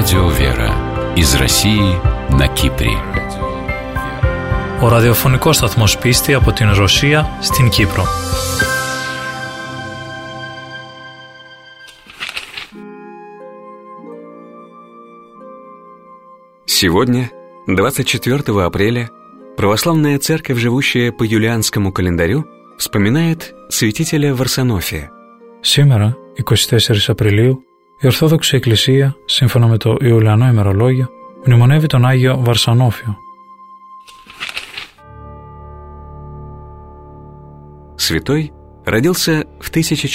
Радио Вера из России на Κύπρη. Ο ραδιοφωνικός σταθμός Πίστη από την Ρωσία στην Κύπρο. Сегодня, 24 апреля, православная церковь, живущая по юлианскому календарю, вспоминает святителя Варсонофия. Σήμερα, 24 Απριλίου, η Ορθόδοξη Εκκλησία, σύμφωνα με το Ιουλιανό ημερολόγιο, μνημονεύει τον Άγιο Βαρσανόφιο. Святой родился в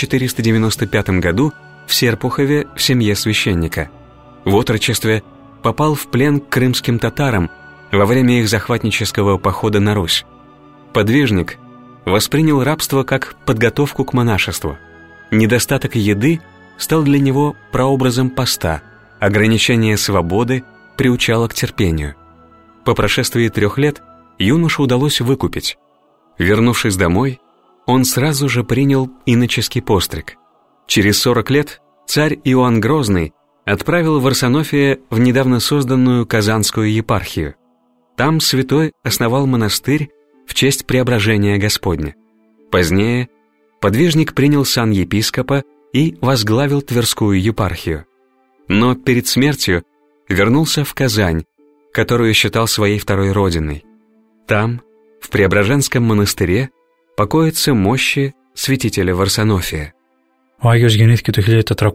1495 году в Серпухове в семье священника. В отрочестве попал в плен к крымским татарам во время их захватнического похода на Русь. Подвижник воспринял рабство как подготовку к монашеству. Недостаток еды стал для него прообразом поста, ограничение свободы приучало к терпению. По прошествии 3 лет юношу удалось выкупить. Вернувшись домой, он сразу же принял иноческий постриг. Через 40 лет царь Иоанн Грозный отправил Варсонофия в недавно созданную Казанскую епархию. Там святой основал монастырь в честь преображения Господня. Позднее подвижник принял сан епископа и возглавил Тверскую епархию. Но перед смертью вернулся в Казань, которую считал своей второй родиной. Там, в Преображенском монастыре, покоятся мощи святителя Варσонофия. Ο Άγιος γεννήθηκε το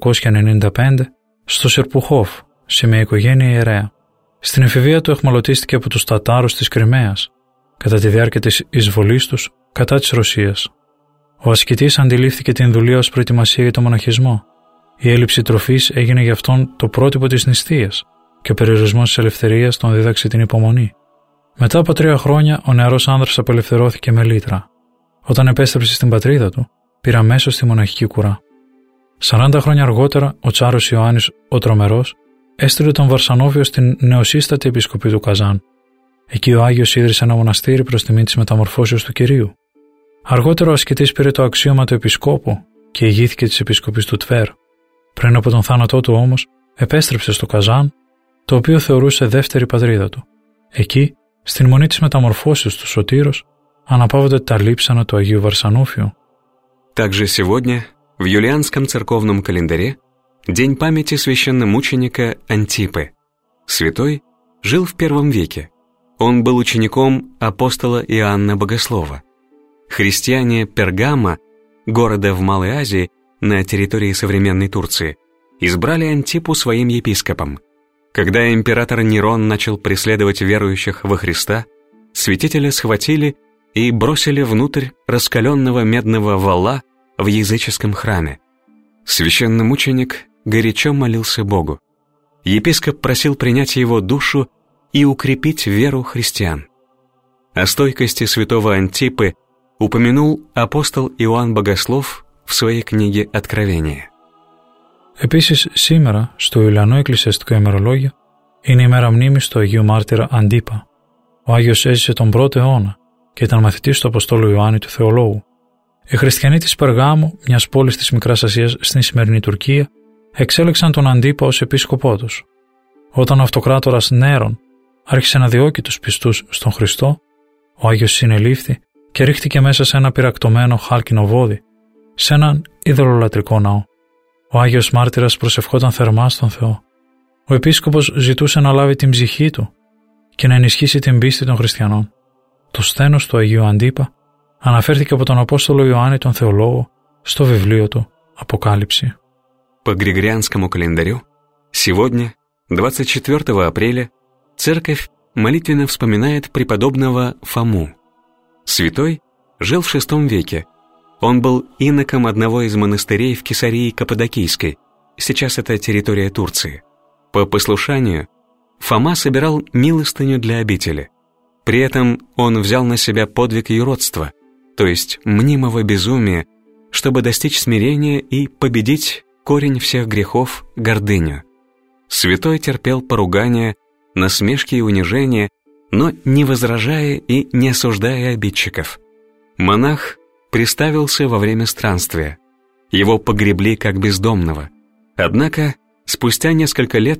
1495 στο Σερπουχόφ, σε μια οικογένεια ιερέα. Στην εφηβεία του αιχμαλωτίστηκε από τους Τατάρους της Κριμαίας, κατά τη διάρκεια της εισβολής τους κατά της Ρωσίας. Ο ασκητής αντιλήφθηκε την δουλεία ως προετοιμασία για το μοναχισμό. Η έλλειψη τροφής έγινε για αυτόν το πρότυπο της νηστείας και ο περιορισμός της ελευθερίας τον δίδαξε την υπομονή. Μετά από 3 χρόνια, ο νεαρός άνδρας απελευθερώθηκε με λύτρα. Όταν επέστρεψε στην πατρίδα του, πήρε αμέσως τη μοναχική κουρά. 40 χρόνια αργότερα, ο Τσάρος Ιωάννης ο Τρομερός έστειλε τον Βαρσανόφιο στην νεοσύστατη επισκοπή του Καζάν. Εκεί ο Άγιος ίδρυσε ένα μοναστήρι προς τιμή της μεταμορφώσεως του Κυρίου. Αργότερα ο ασκητής πήρε το αξίωμα του επισκόπου και ηγήθηκε της επισκοπής του Τβέρ. Πριν από τον θάνατό του όμως, επέστρεψε στο Καζάν, το οποίο θεωρούσε δεύτερη πατρίδα του. Εκεί, στην μονή της μεταμορφώσεως του Σωτήρος, αναπαύονται τα λείψανα του Αγίου Βαρσανόφιου. Также сегодня, в юлианском церковном календаре, день памяти священномученика Антипы. Святой жил в I веке. Он был учеником апостола Иоанна Богослова. Христиане Пергама, города в Малой Азии, на территории современной Турции, избрали Антипу своим епископом. Когда император Нерон начал преследовать верующих во Христа, святителя схватили и бросили внутрь раскаленного медного вала в языческом храме. Священномученик горячо молился Богу. Епископ просил принять его душу и укрепить веру христиан. О стойкости святого Антипы упомянул апостол Иоанн Богослов в своей книге «Откровение». Επίσης, σήμερα, στο Ιουλιανό εκκλησιαστικό ημερολόγιο, είναι η μέρα μνήμης του Αγίου Μάρτυρα Αντίπα. Ο Άγιος έζησε τον 1ο αιώνα και ήταν μαθητής του Αποστόλου Ιωάννη του Θεολόγου. Οι χριστιανοί της Περγάμου, μιας πόλης της Μικράς Ασίας στην σημερινή Τουρκία, εξέλεξαν τον Αντίπα ως επίσκοπό τους. Όταν ο αυτοκράτορας Νέρον άρχισε να διώκει τους πιστούς στον Χριστό, ο Άγιος συνελήφθη και ρίχτηκε μέσα σε ένα πυρακτωμένο χάλκινο βόδι, σε έναν ειδωλολατρικό ναό. Ο Άγιος Μάρτυρας προσευχόταν θερμά στον Θεό. Ο επίσκοπος ζητούσε να λάβει την ψυχή του και να ενισχύσει την πίστη των χριστιανών. Το σθένος του Αγίου Αντίπα αναφέρθηκε από τον Απόστολο Ιωάννη τον Θεολόγο στο βιβλίο του «Αποκάλυψη». По Григорианскому календарю, сегодня, 24 апреля, церковь молитвенно вспоминает преподобного Фому. Святой жил в VI веке. Он был иноком одного из монастырей в Кесарии Каппадокийской, сейчас это территория Турции. По послушанию Фома собирал милостыню для обители. При этом он взял на себя подвиг юродства, то есть мнимого безумия, чтобы достичь смирения и победить корень всех грехов – гордыню. Святой терпел поругания, насмешки и унижения, но не возражая и не осуждая обидчиков. Монах приставился во время странствия. Его погребли как бездомного. Однако, спустя несколько лет,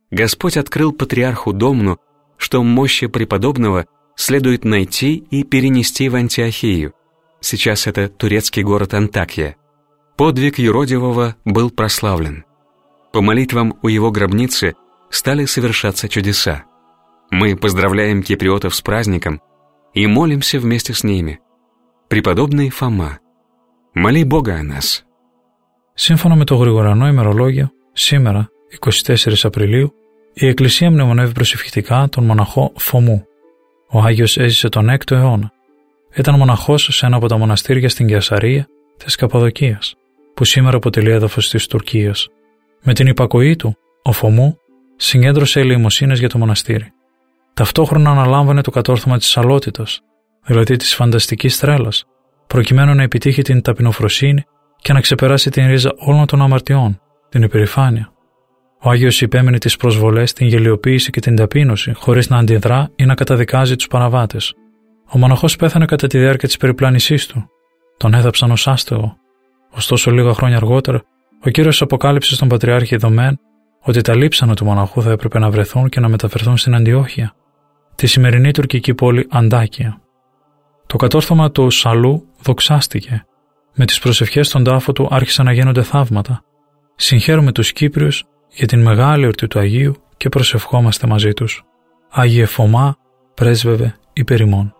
Господь открыл патриарху Домну, что мощи преподобного следует найти и перенести в Антиохию. Сейчас это турецкий город Антакия. Подвиг юродивого был прославлен. По молитвам у его гробницы стали совершаться чудеса. Мы поздравляем киприотов с праздником и молимся вместе с ними. Преподобный Фома, моли Бога о нас. Σύμφωνα με το Γρηγορανό ημερολόγιο, σήμερα, 24 Απριλίου, η Εκκλησία μνημονεύει προσευχητικά τον μοναχό Φωμού. Ο Άγιος έζησε τον 6ο αιώνα. Ήταν μοναχός σε ένα από τα μοναστήρια στην Καισαρία της Καπαδοκίας, που σήμερα αποτελεί έδαφος της Τουρκίας. Με την υπακοή του, ο Φωμού συγκέντρωσε ελεημοσύνες για το μοναστήρι. Ταυτόχρονα αναλάμβανε το κατόρθωμα της αλότητας, δηλαδή της φανταστικής τρέλας, προκειμένου να επιτύχει την ταπεινοφροσύνη και να ξεπεράσει την ρίζα όλων των αμαρτιών, την υπερηφάνεια. Ο Άγιος υπέμενε τις προσβολές, την γελιοποίηση και την ταπείνωση, χωρίς να αντιδρά ή να καταδικάζει τους παραβάτες. Ο μοναχός πέθανε κατά τη διάρκεια της περιπλάνησής του. Τον έδαψαν ως άστεγο. Ωστόσο, λίγα χρόνια αργότερα, ο Κύριος αποκάλυψε στον Πατριάρχη Δομέν ότι τα λείψανα του μοναχού θα έπρεπε να βρεθούν και να μεταφερθούν στην Αντιόχεια, τη σημερινή τουρκική πόλη Αντάκια. Το κατόρθωμα του Σαλού δοξάστηκε. Με τις προσευχές στον τάφο του άρχισαν να γίνονται θαύματα. Συγχαίρουμε τους Κύπριους για την μεγάλη εορτή του Αγίου και προσευχόμαστε μαζί τους. Άγιε Φωμά, πρέσβευε υπέρ ημών.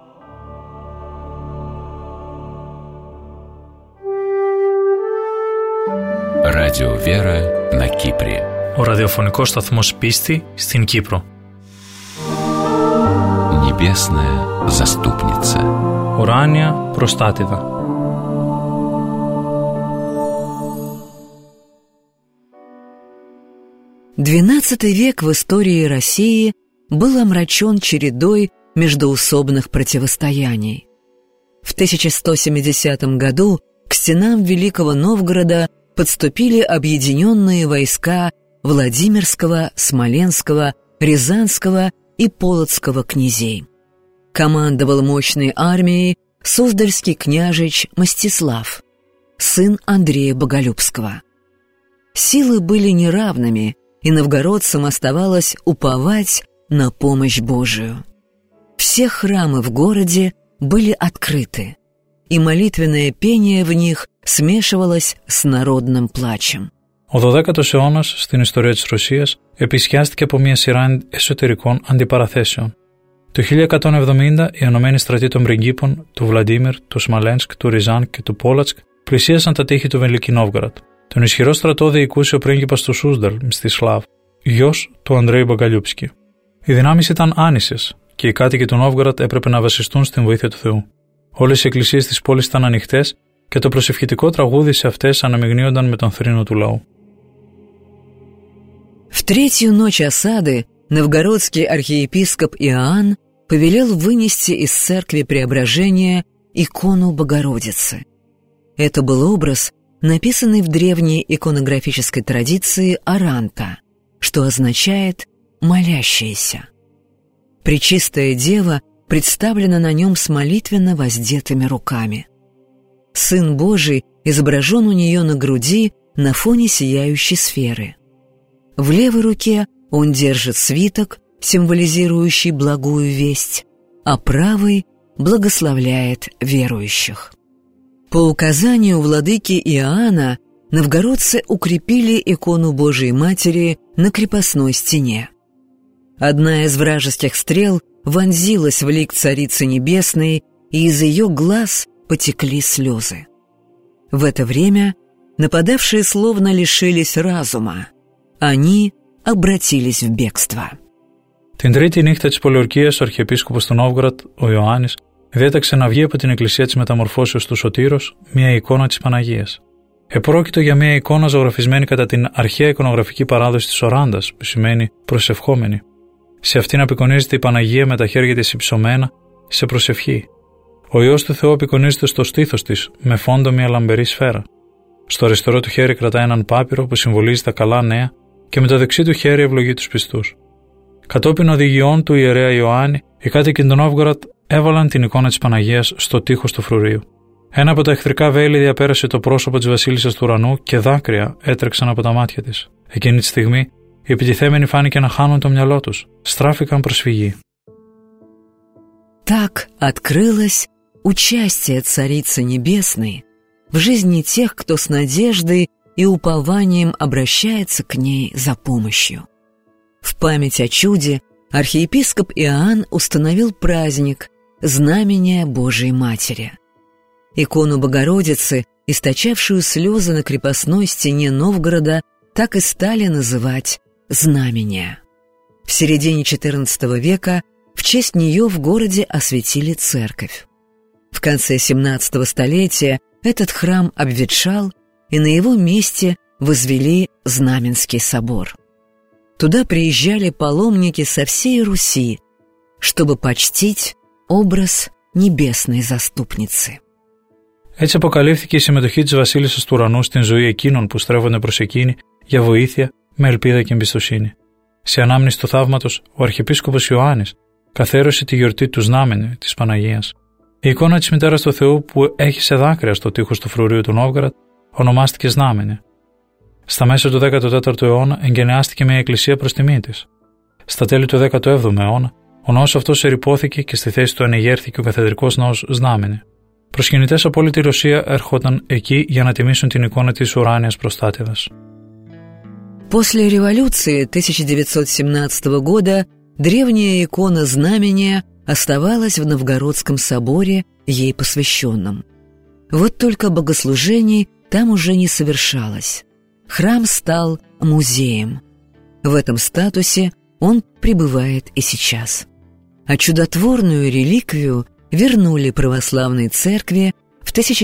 Радио Вера на Кипре. Ο ραδιοφωνικός σταθμός Πίστη στην Κύπρο. Небесная заступница. Ουράνια προστάτηδα. XII век в истории России был омрачен чередой междоусобных противостояний. В 1170 году к стенам Великого Новгорода подступили объединенные войска Владимирского, Смоленского, Рязанского и Полоцкого князей. Командовал мощной армией суздальский княжич Мстислав, сын Андрея Боголюбского. Силы были неравными, и новгородцам оставалось уповать на помощь Божию. Все храмы в городе были открыты, и молитвенное пение в них смешивалось с народным плачем. Ο 12ος αιώνας στην ιστορία της Ρωσίας επισκιάστηκε από μια σειρά εσωτερικών αντιπαραθέσεων. Το 1170 οι ενωμένοι στρατοί των πριγκίπων του Βλαντίμιρ, του Σμαλένσκ, του Ριζάν και του Πόλατσκ πλησίασαν τα τείχη του Βελική Νόβγοροντ. Τον ισχυρό στρατό διοικούσε ο πρίγκιπας του Σούσδαλ, Μστισλάβ, γιος του Ανδρέη Μπογκαλιούψκι. Οι δυνάμεις ήταν άνισες και οι κάτοικοι του Νόβγοροντ έπρεπε να βασιστούν στην βοήθεια του Θεού. Όλες οι εκκλησίες της πόλης ήταν ανοιχτές και το προσευχητικό τραγούδι σε αυτές αναμειγνύονταν με τον θρήνο του λαού. В третью ночь осады новгородский архиепископ Иоанн повелел вынести из церкви Преображения икону Богородицы. Это был образ, написанный в древней иконографической традиции Аранта, что означает «молящаяся». Пречистая Дева представлена на нем с молитвенно воздетыми руками. Сын Божий изображен у нее на груди на фоне сияющей сферы. В левой руке он держит свиток, символизирующий благую весть, а правой благословляет верующих. По указанию владыки Иоанна новгородцы укрепили икону Божией Матери на крепостной стене. Одна из вражеских стрел вонзилась в лик Царицы Небесной, и из ее глаз потекли слезы. В это время нападавшие словно лишились разума. Они обратились в бегство. Την τρίτη νύχτα της πολιορκίας, ο Αρχιεπίσκοπος του Νόβγοροντ, ο Ιωάννης, διέταξε να βγει από την εκκλησία της Μεταμορφώσεως του Σωτήρος μια εικόνα της Παναγίας. Επρόκειτο για μια εικόνα ζωγραφισμένη κατά την αρχαία εικονογραφική παράδοση της Οράντας, που σημαίνει προσευχόμενη. Σε αυτήν απεικονίζεται η Παναγία με τα χέρια της υψωμένα σε προσευχή. Ο Υιός του Θεού απεικονίζεται στο στήθος της με φόντο μια λαμπερή σφαίρα. Στο αριστερό του χέρι κρατάει έναν πάπυρο που συμβολίζει τα καλά νέα και με το δεξί του χέρι ευλογεί τους πιστούς. Κατόπιν οδηγιών του ιερέα Ιωάννη, οι κάτοικοι του Νόβγοροντ έβαλαν την εικόνα της Παναγίας στο τείχος του φρουρίου. Ένα από τα εχθρικά βέλη διαπέρασε το πρόσωπο της Βασίλισσας του Ουρανού και δάκρυα έτρεξαν από τα μάτια της. Εκείνη τη στιγμή Οι επιτιθέμενοι φάνηκε να χάνουν το μυαλό τους, στράφηκαν προς φυγή. Так открылось участие Царицы Небесной в жизни тех, кто с надеждой и упованием обращается к ней за помощью. В память о чуде архиепископ Иоанн установил праздник Знамения Божией Матери. Икону Богородицы, источавшую слезы на крепостной стене Новгорода, так и стали называть «Знамения». В середине XIV века в честь нее в городе осветили церковь. В конце XVII столетия этот храм обветшал, и на его месте возвели Знаменский собор. Туда приезжали паломники со всей Руси, чтобы почтить образ небесной заступницы. Έτσι αποκαλύφθηκε η συμμετοχή της Βασίλισσας του Ουρανού στην ζωή εκείνων που στρέφονται προς εκείνη για βοήθεια με ελπίδα και εμπιστοσύνη. Σε ανάμνηση του θαύματος, ο Αρχιεπίσκοπος Ιωάννης καθαίρωσε τη γιορτή του Znamenia της Παναγίας. Η εικόνα της Μητέρας του Θεού που έχει σε δάκρυα στο τείχος του φρουρίου του Νόβγοροντ ονομάστηκε Znamenia. Στα μέσα του 14ου αιώνα εγκαινιάστηκε μια εκκλησία προς τιμή της. Στα τέλη του 17ου αιώνα, ο ναός αυτός ερειπώθηκε και στη θέση του ανεγέρθηκε ο καθεδρικός ναός Znamenia. Προσκυνητές από όλη τη Ρωσία έρχονταν εκεί για να τιμήσουν την εικόνα της ουράνιας προστάτηδας. После революции 1917 года древняя икона Знамения оставалась в Новгородском соборе, ей посвященном. Вот только богослужений там уже не совершалось. Храм стал музеем. В этом статусе он пребывает и сейчас. А чудотворную реликвию вернули православной церкви в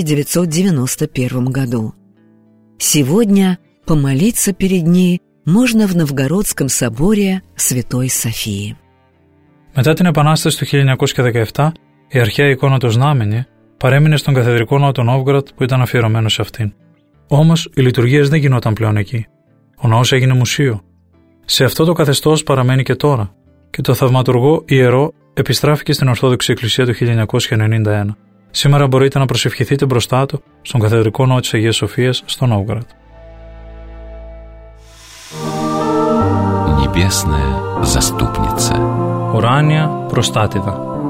1991 году. Сегодня помолиться перед ней можно в Новгородском соборе Святой Софии. Μετά την Επανάσταση του 1917, η αρχαία εικόνα του Znamenia παρέμεινε στον καθεδρικό ναό του Νόβγοροντ που ήταν αφιερωμένο σε αυτήν. Όμως, οι λειτουργίες δεν γινόταν πλέον εκεί. Ο ναός έγινε μουσείο. Σε αυτό το καθεστώς παραμένει και τώρα, και το θαυματουργό ιερό επιστράφηκε στην Ορθόδοξη Εκκλησία του 1991. Σήμερα μπορείτε να προσευχηθείτε μπροστά του στον καθεδρικό ναό της Αγίας Σοφίας στο Νόβγοροντ. Небесная заступница. Ουράνια προστάτηδα.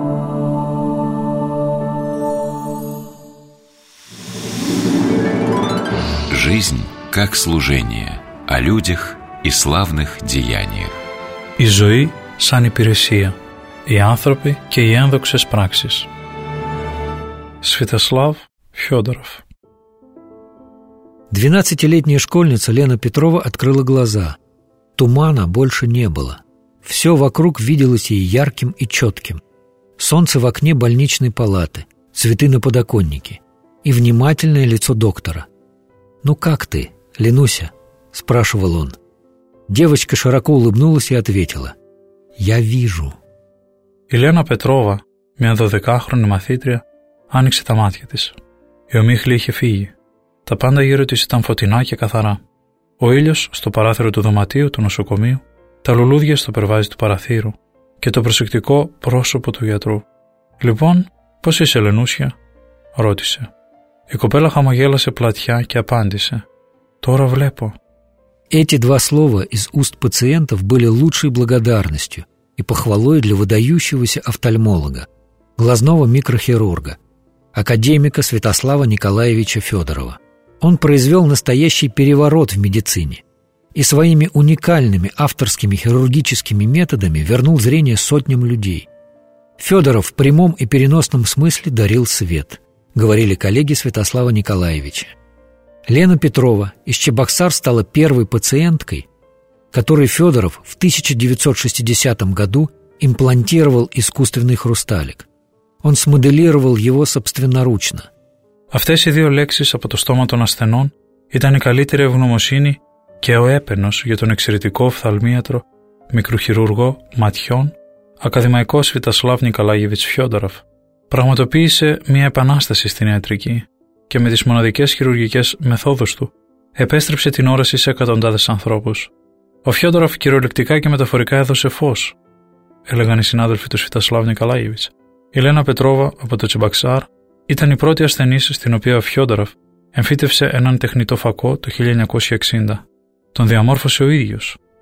Жизнь как служение, о людях и славных деяниях. Η ζωή σαν υπηρεσία, οι άνθρωποι και οι ένδοξες πράξεις. Святослав Федоров. 12-летняя школьница Лена Петрова открыла глаза. Тумана больше не было. Все вокруг виделось ей ярким и четким. Солнце в окне больничной палаты, цветы на подоконнике и внимательное лицо доктора. «Ну как ты, Ленуся?» – спрашивал он. Девочка широко улыбнулась и ответила: «Я вижу». Η Λένα Πετρόβα, μια 12χρονη μαθήτρια, άνοιξε τα μάτια της. Η ομίχλη είχε φύγει. Τα πάντα γύρω της ήταν φωτεινά και καθαρά. Ο ήλιος στο παράθυρο του δωματίου του νοσοκομείου, τα λουλούδια στο περβάζι του παραθύρου και το προσεκτικό πρόσωπο του γιατρού. «Λοιπόν, πώς είσαι, Λενούσια?» ρώτησε. Η κοπέλα χαμογέλασε πλατιά και απάντησε: «Τώρα βλέπω». Эти два слова из уст пациентов были лучшей благодарностью и похвалой для выдающегося офтальмолога, глазного микрохирурга, академика Святослава Николаевича Федорова. Он произвел настоящий переворот в медицине и своими уникальными авторскими хирургическими методами вернул зрение сотням людей. Федоров в прямом и переносном смысле дарил свет, говорили коллеги Святослава Николаевича. Лена Петрова из Чебоксар стала первой пациенткой, которой Федоров в 1960 году имплантировал искусственный хрусталик. Он смоделировал его собственноручно. Αυτές οι δύο λέξεις από το στόμα των ασθενών ήταν η καλύτερη ευγνωμοσύνη και ο έπαινος για τον εξαιρετικό οφθαλμίατρο, μικροχειρουργό ματιών, ακαδημαϊκό Σβιτασλάβ Νικολάιεβιτς Φιόντοροφ. Πραγματοποίησε μια επανάσταση στην ιατρική και με τις μοναδικές χειρουργικές μεθόδους του επέστρεψε την όραση σε εκατοντάδες ανθρώπους. Ο Φιόντοροφ κυριολεκτικά και μεταφορικά έδωσε φως, έλεγαν οι συνάδελφοι του Σβιτασλάβ Νικολάιεβιτς. Η Λένα Πετρόβα από το Τσεμπαξάρ ήταν η πρώτη ασθενής στην οποία ο Φιόντοροφ εμφύτευσε έναν τεχνητό φακό το 1960. Τον διαμόρφωσε ο ίδιος.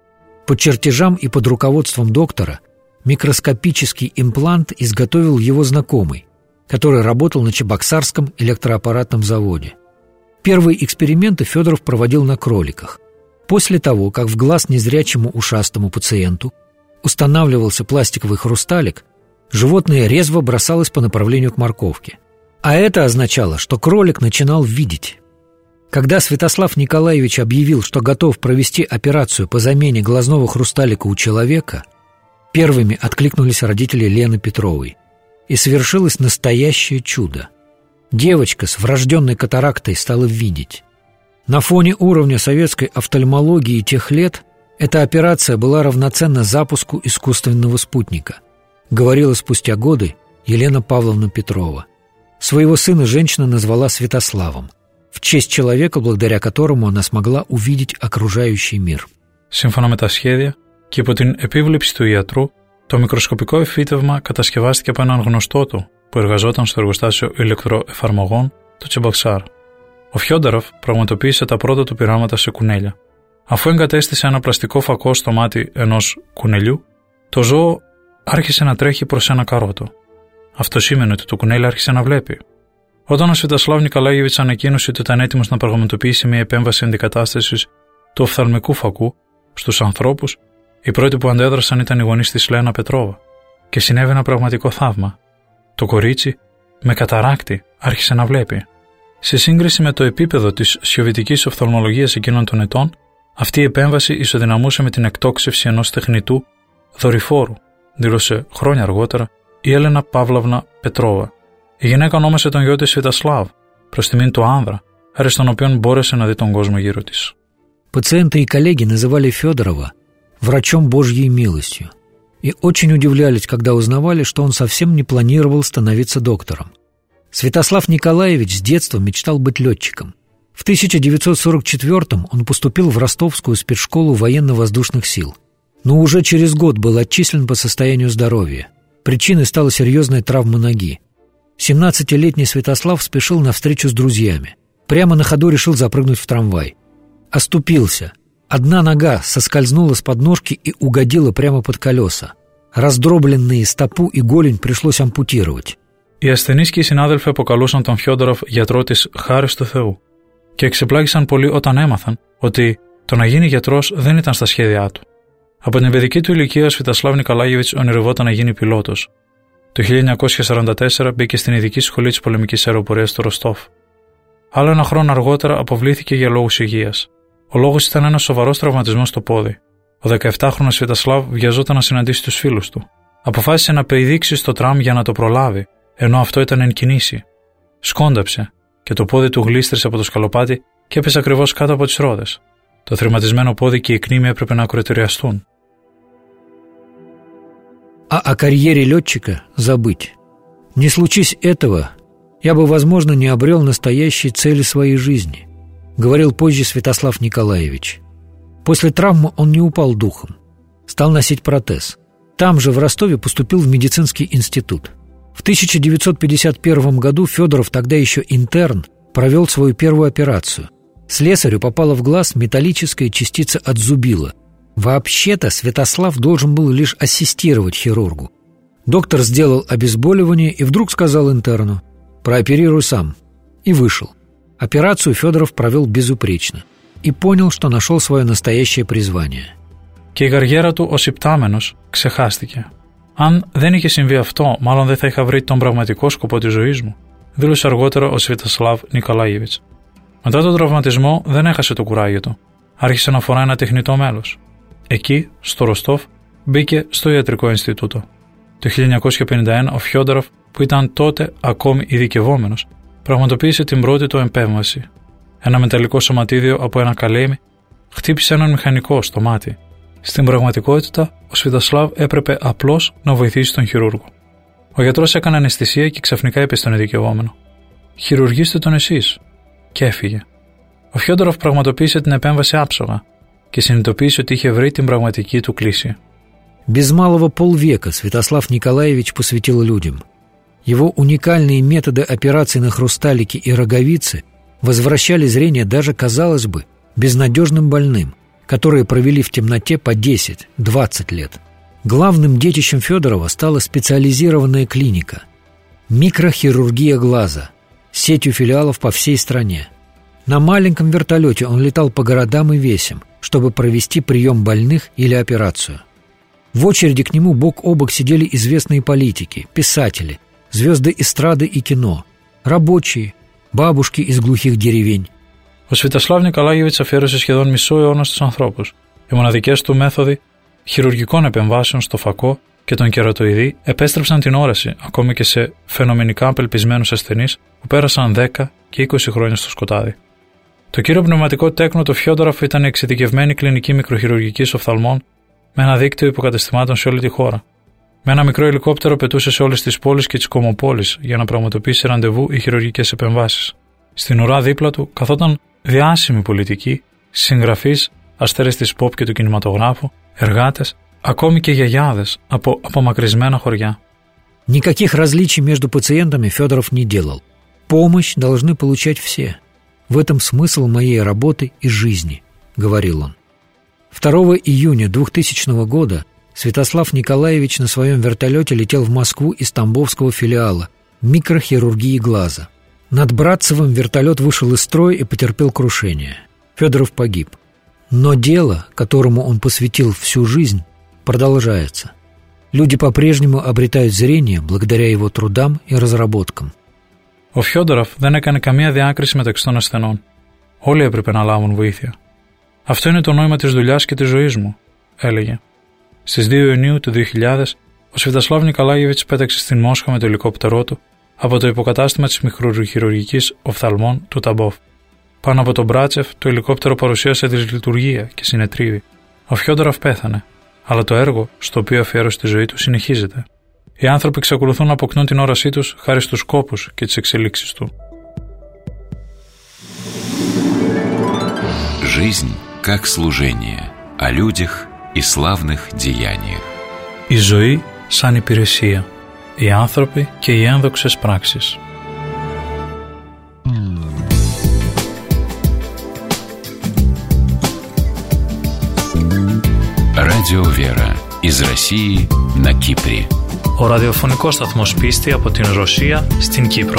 По чертежам и под руководством доктора микроскопический имплант изготовил его знакомый, который работал на Чебоксарском электроаппаратном заводе. Первые эксперименты Федоров проводил на кроликах. После того, как в глаз незрячему ушастому пациенту устанавливался пластиковый хрусталик, животное резво бросалось по направлению к морковке. А это означало, что кролик начинал видеть. Когда Святослав Николаевич объявил, что готов провести операцию по замене глазного хрусталика у человека, первыми откликнулись родители Лены Петровой. И совершилось настоящее чудо. Девочка с врожденной катарактой стала видеть. На фоне уровня советской офтальмологии тех лет эта операция была равноценна запуску искусственного спутника, говорила спустя годы Елена Павловна Петрова. Своего сына женщина назвала Святославом, в честь человека, благодаря которому она смогла увидеть окружающий мир. Σύμφωνα με τα σχέδια και υπό την επίβλεψη του ιατρού, το μικροσκοπικό εφήτευμα κατασκευάστηκε από έναν γνωστό του που εργαζόταν στο εργοστάσιο ηλεκτροεφαρμογών του Τσεμποξάρ. Ο Φιόνταροφ πραγματοποίησε τα πρώτα του πειράματα σε κουνέλια. Αφού εγκατέστησε ένα πλαστικό φακό στο μάτι ενός κουνελιού, το ζώο άρχισε να τρέχει προς ένα καρότο. Αυτό σήμαινε ότι το κουνέλι άρχισε να βλέπει. Όταν ο Σβιατοσλάβ Νικολάιεβιτς ανακοίνωσε ότι ήταν έτοιμος να πραγματοποιήσει μια επέμβαση αντικατάστασης του οφθαλμικού φακού στους ανθρώπους, οι πρώτοι που αντέδρασαν ήταν οι γονείς της Λένα Πετρόβα και συνέβη ένα πραγματικό θαύμα. Το κορίτσι, με καταράκτη, άρχισε να βλέπει. Σε σύγκριση με το επίπεδο της σοβιετικής οφθαλμολογίας εκείνων των ετών, αυτή η επέμβαση ισοδυναμούσε με την εκτόξευση ενός τεχνητού δορυφόρου, δήλωσε χρόνια αργότερα η Έλενα Παύλαυνα Πετρόβα. Η γυναίκα ονόμασε τον γιο της Σβιατοσλάβ, προς τιμήν του άνδρα, χάρη στον οποίον μπόρεσε να δει τον κόσμο γύρω της. Пациенты и коллеги называли Федорова врачом Божьей милостью и очень удивлялись, когда узнавали, что он совсем не планировал становиться доктором. Святослав Николаевич с детства мечтал быть летчиком. В 1944-м он поступил в Ростовскую спецшколу военно-воздушных сил, но уже через год был отчислен по состоянию здоровья. Причиной стала серьезная травма ноги. 17-летний Святослав спешил на встречу с друзьями. Прямо на ходу решил запрыгнуть в трамвай. Оступился. Одна нога соскользнула с подножки и угодила прямо под колеса. Раздробленные стопу и голень пришлось ампутировать. Οι ασθενείς και οι συνάδελφοι αποκαλούσαν τον Φιόντοροφ γιατρό της χάρης του Θεού και εξεπλάγησαν πολύ όταν έμαθαν ότι το να γίνει γιατρός δεν ήταν στα σχέδιά του. Από την παιδική του ηλικία, ο Σβιατοσλάβ Νικολάιεβιτς ονειρευόταν να γίνει πιλότος. Το 1944 μπήκε στην ειδική σχολή της πολεμικής αεροπορίας στο Ροστόφ. Άλλο ένα χρόνο αργότερα αποβλήθηκε για λόγους υγείας. Ο λόγος ήταν ένας σοβαρός τραυματισμός στο πόδι. Ο 17χρονος Σβιατοσλάβ βιαζόταν να συναντήσει τους φίλους του. Αποφάσισε να πηδήξει στο τραμ για να το προλάβει, ενώ αυτό ήταν εν κινήσει. Σκόνταψε και το πόδι του γλίστρησε από το σκαλοπάτι και έπεσε ακριβώς κάτω από τις ρόδες. Το θρηματισμένο πόδι και η κνήμη έπρεπε να ακροτεριαστούν. А о карьере летчика забыть. Не случись этого, я бы, возможно, не обрел настоящей цели своей жизни, говорил позже Святослав Николаевич. После травмы он не упал духом, стал носить протез. Там же, в Ростове, поступил в медицинский институт. В 1951 году Федоров, тогда еще интерн, провел свою первую операцию. Слесарю попала в глаз металлическая частица от зубила. Вообще-то Святослав должен был лишь ассистировать хирургу. Доктор сделал обезболивание и вдруг сказал интерну: «Прооперируй сам». И вышел. Операцию Федоров провел безупречно и понял, что нашел свое настоящее призвание. Και η καριέρα του ως υπτάμενος ξεχάστηκε. Αν δεν είχε συμβεί αυτό, μάλλον δεν θα είχα βρει τον πραγματικό σκοπό της ζωής μου, δήλωσε αργότερα ο Σβιατοσλάβ Νικολάιεβιτς. Μετά τον τραυματισμό δεν έχασε το κουράγιο του. Άρχισε να φορά ένα τεχνητό μέλος. Εκεί, στο Ροστόφ, μπήκε στο ιατρικό Ινστιτούτο. Το 1951 ο Φιόντοροφ, που ήταν τότε ακόμη ειδικευόμενος, πραγματοποίησε την πρώτη του επέμβαση. Ένα μεταλλικό σωματίδιο από ένα καλέμι χτύπησε έναν μηχανικό στο μάτι. Στην πραγματικότητα, ο Σβιατοσλάβ έπρεπε απλώς να βοηθήσει τον χειρούργο. Ο γιατρός έκανε αναισθησία και ξαφνικά είπε στον ειδικευόμενο: «Χειρουργήστε τον εσείς». Και έφυγε. Ο Φιόντοροφ πραγματοποίησε την επέμβαση άψογα και συνειδητοποίησε ότι είχε βρει την πραγματική του κλίση. Без малого полвека Святослав Николаевич посвятил людям. Его уникальные методы операций на хрусталике и роговице возвращали зрение даже, казалось бы, безнадежным больным. которые провели в темноте по 10-20 лет. Главным детищем Федорова стала специализированная клиника – микрохирургия глаза, с сетью филиалов по всей стране. На маленьком вертолете он летал по городам и весям, чтобы провести прием больных или операцию. В очереди к нему бок о бок сидели известные политики, писатели, звезды эстрады и кино, рабочие, бабушки из глухих деревень. Ο Σβιτοσλάβ Νικολάγεβιτς αφιέρωσε σχεδόν μισό αιώνα στους ανθρώπους. Οι μοναδικές του μέθοδοι χειρουργικών επεμβάσεων στο φακό και τον κερατοειδή επέστρεψαν την όραση ακόμη και σε φαινομενικά απελπισμένους ασθενείς που πέρασαν 10 και 20 χρόνια στο σκοτάδι. Το κύριο πνευματικό τέκνο του Φιόντοροφ ήταν η εξειδικευμένη κλινική μικροχειρουργικής οφθαλμών με ένα δίκτυο υποκατεστημάτων σε όλη τη χώρα. Με ένα μικρό ελικόπτερο πετούσε σε όλες τις πόλεις και τις κομμοπόλεις για να πραγματοποιήσει ραντεβού ή χειρουργικές επεμβάσεις. Στην ουρά δίπλα του καθόταν διάσημοι πολιτικοί, συγγραφείς, αστέρες της pop και του κινηματογράφου, εργάτες, ακόμη και γιαγιάδες από απομακρυσμένα χωριά. Никаких различий между пациентами Федоров не делал. Помощь должны получать все. В этом смысл моей работы и жизни, говорил он. 2 июня 2000 года Святослав Николаевич на своем вертолете летел в Москву из Тамбовского филиала микрохирургии глаза. Над Братцевым вертолет вышел из строя и потерпел крушение. Федоров погиб. Но дело, которому он посвятил всю жизнь, продолжается. Люди по-прежнему обретают зрение благодаря его трудам и разработкам. Ο Φιόντοροφ δεν έκανε καμία διάκριση μεταξύ των ασθενών. Όλοι έπρεπε να λάβουν βοήθεια. Αυτό είναι το νόημα της δουλειάς και της ζωής μου, έλεγε. Στις 2 Ιουνίου του 2000, ο Σβιτοσλάβ Νικολάγεβιτς πέταξε στην Μόσχα με το ελικόπτερό του από το υποκατάστημα της μικροχειρουργικής οφθαλμών του Ταμπόφ. Πάνω από τον Μπράτσεφ, το ελικόπτερο παρουσίασε δυσλειτουργία και συνετρίβη. Ο Φιόντοροφ πέθανε, αλλά το έργο στο οποίο αφιέρωσε τη ζωή του συνεχίζεται. Οι άνθρωποι εξακολουθούν να αποκτούν την όρασή τους χάρη στους κόπους και τις εξελίξεις του. Жизнь как служение, о людях и славных деяниях. Η ζωή σαν υπηρεσία, οι άνθρωποι και οι ένδοξες πράξεις. Радио Вера из России на Кипре. Ο ραδιοφωνικός σταθμός Πίστη από την Ρωσία στην Κύπρο.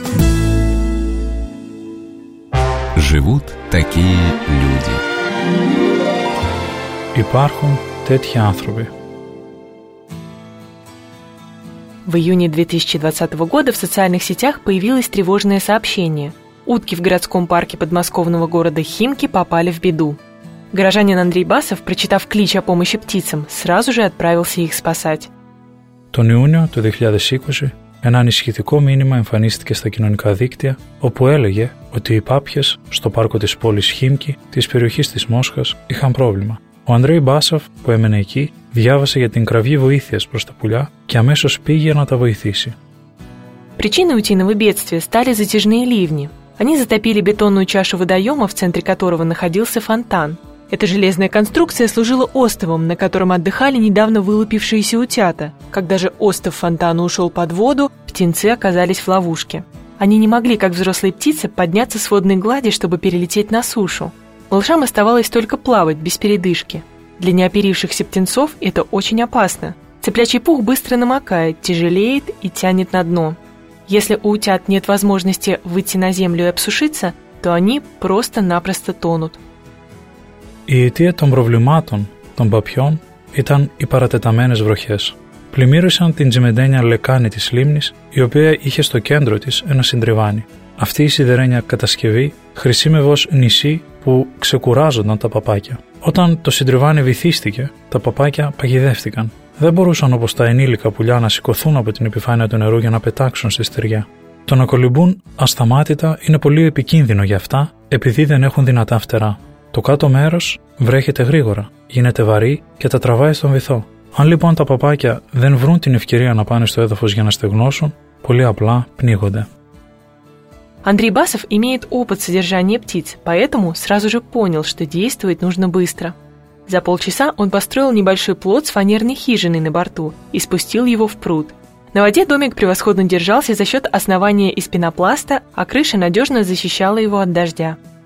Живут такие люди. Υπάρχουν τέτοιοι άνθρωποι. В июне 2020 года в социальных сетях появилось тревожное сообщение. Утки в городском парке подмосковного города Химки попали в беду. Горожанин Андрей Басов, прочитав клич о помощи птицам, сразу же отправился их спасать. Τον Ιούνιο του 2020, ένα ανησυχητικό μήνυμα εμφανίστηκε στα κοινωνικά δίκτυα, όπου έλεγε ότι οι πάπιες στο πάρκο της πόλης Χίμκι, της περιοχής της Μόσχας, είχαν πρόβλημα. Ο Ανδρέι Μπάσοφ, που έμενε εκεί, διάβασε για την κραυγή βοήθειας προς τα πουλιά και αμέσως πήγε να τα βοηθήσει. Причиной утиного бедствия стали затяжные ливни. Они затопили бетонную чашу водоема, в центре которого находился фонтан. Эта железная конструкция служила остовом, на котором отдыхали недавно вылупившиеся утята. Когда же остов фонтана ушел под воду, птенцы оказались в ловушке. Они не могли, как взрослые птицы, подняться с водной глади, чтобы перелететь на сушу. Малышам оставалось только плавать без передышки. Для неоперившихся птенцов это очень опасно. Цыплячий пух быстро намокает, тяжелеет и тянет на дно. Если у утят нет возможности выйти на землю и обсушиться, то они просто-напросто тонут. Η αιτία των προβλημάτων των παπιών ήταν οι παρατεταμένες βροχές. Πλημμύρισαν την τζιμεντένια λεκάνη της λίμνης, η οποία είχε στο κέντρο της ένα συντριβάνι. Αυτή η σιδερένια κατασκευή χρησιμεύε ως νησί που ξεκουράζονταν τα παπάκια. Όταν το συντριβάνι βυθίστηκε, τα παπάκια παγιδεύτηκαν. Δεν μπορούσαν όπως τα ενήλικα πουλιά να σηκωθούν από την επιφάνεια του νερού για να πετάξουν στη στεριά. Το να κολυμπούν ασταμάτητα είναι πολύ επικίνδυνο για αυτά, επειδή δεν έχουν δυνατά φτερά. Το κάτω μέρος βρέχεται γρήγορα, γίνεται βαρύ και τα τραβάει στον βυθό. Αν λοιπόν τα παπάκια δεν βρουν την ευκαιρία να πάνε στο έδαφος για να στεγνώσουν, πολύ απλά πνίγονται. Андрей Басов имеет опыт содержания птиц, поэтому сразу же понял, что действовать нужно быстро. За полчаса он построил небольшой плот с фанерной хижиной на борту и спустил его в пруд. На воде домик превосходно держался за счет основания из пенопласта, а крыша надежно защищала его от дождя.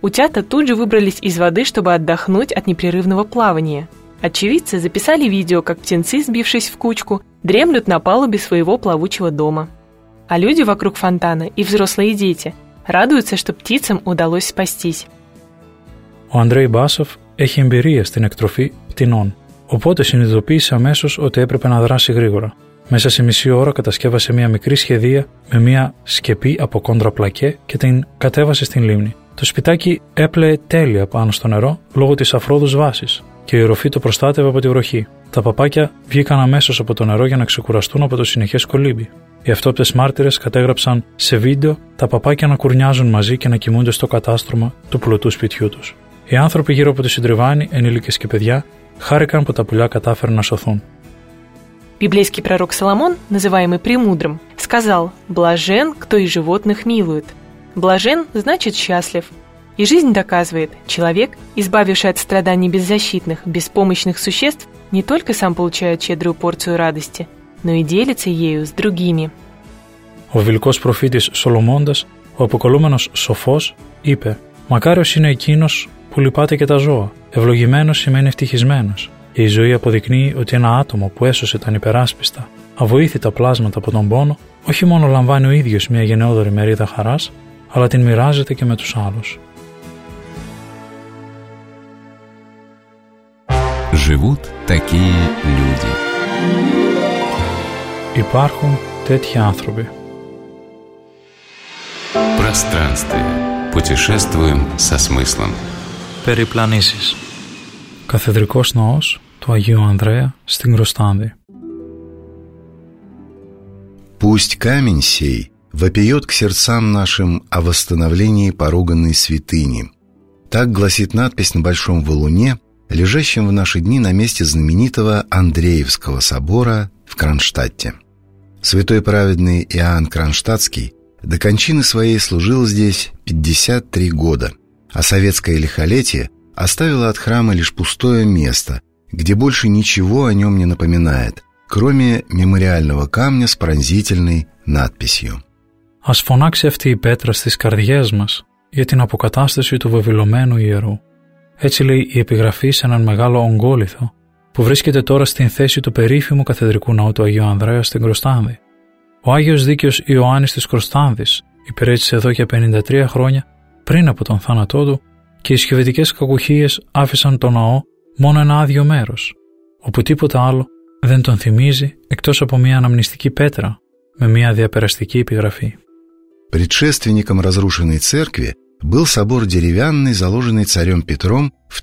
Утята тут же выбрались из воды, чтобы отдохнуть от непрерывного плавания. Очевидцы записали видео, как птенцы, сбившись в кучку, дремлют на палубе своего плавучего дома. А люди вокруг фонтана и взрослые дети радуются, что птицам удалось спастись. Ο Ανδρέη Μπάσοφ έχει εμπειρία στην εκτροφή πτηνών, οπότε συνειδητοποίησε αμέσως ότι έπρεπε να δράσει γρήγορα. Μέσα σε μισή ώρα κατασκεύασε μια μικρή σχεδία με μια σκεπή από κόντρα πλακέ και την κατέβασε στην λίμνη. Το σπιτάκι έπλεε τέλεια πάνω στο νερό λόγω της αφρόδους βάσης και η οροφή το προστάτευε από τη βροχή. Τα παπάκια βγήκαν αμέσως από το νερό για να ξεκουραστούν από το συνεχές κολύμπι. Οι αυτόπτες μάρτυρες κατέγραψαν σε βίντεο τα παπάκια να κουρνιάζουν μαζί και να κοιμούνται στο κατάστρωμα του πλωτού σπιτιού τους. Οι άνθρωποι γύρω από το συντριβάνι, ενήλικες και παιδιά, χάρηκαν που τα πουλιά κατάφεραν να σωθούν. Библейский пророк Соломон, называемый Премудрым, сказал: «Блажен, кто и животных милует». Блажен значит счастлив. И жизнь доказывает, человек, избавивший от страданий беззащитных, беспомощных существ, не только сам получает щедрую порцию радости, но и делится ею с другими. Ο βιβλικός προφήτης Σολομώντας, ο αποκαλούμενος σοφός, είπε: «Μακάριος είναι εκείνος που λυπάται και τα ζώα. Ευλογημένος σημαίνει ευτυχισμένος. Και η ζωή αποδεικνύει ότι ένα άτομο που έσωσε τα ανυπεράσπιστα, αβοήθητα πλάσματα από τον πόνο, όχι μόνο λαμβάνει ο ίδιος μια γενναιόδορη μερίδα χαράς, αλλά την μοιράζεται και με τους άλλους». Живут такие люди. Υπάρχουν τέτοιοι άνθρωποι. Пространствие. Путешествуем со смыслом. Περιπλανήσεις. Καθεδρικός ναός του Αγίου Ανδρέα στην Κροστάνδη. «Пусть камень сей вопиет к сердцам нашим о восстановлении поруганной святыни». Так гласит надпись на большом валуне, лежащем в наши дни на месте знаменитого Андреевского собора в Кронштадте. Святой праведный Иоанн Кронштадтский до кончины своей служил здесь 53 года, а советское лихолетие оставило от храма лишь пустое место, где больше ничего о нем не напоминает, кроме мемориального камня с пронзительной надписью. Ας φωνάξει αυτή η πέτρα στις καρδιές μας για την αποκατάσταση του βεβηλωμένου ιερού. Έτσι λέει η επιγραφή σε έναν μεγάλο ογκόλιθο που βρίσκεται τώρα στην θέση του περίφημου καθεδρικού ναού του Αγίου Ανδρέα στην Κροστάνδη. Ο Άγιος Δίκαιος Ιωάννης της Κροστάνδης υπηρέτησε εδώ και 53 χρόνια πριν από τον θάνατό του και οι σοβιετικές κακουχίες άφησαν τον ναό μόνο ένα άδειο μέρος, όπου τίποτα άλλο δεν τον θυμίζει εκτός από μια αναμνηστική πέτρα με μια διαπεραστική επιγραφή. Предшественником разрушенной церкви был собор деревянный, заложенный царем Петром в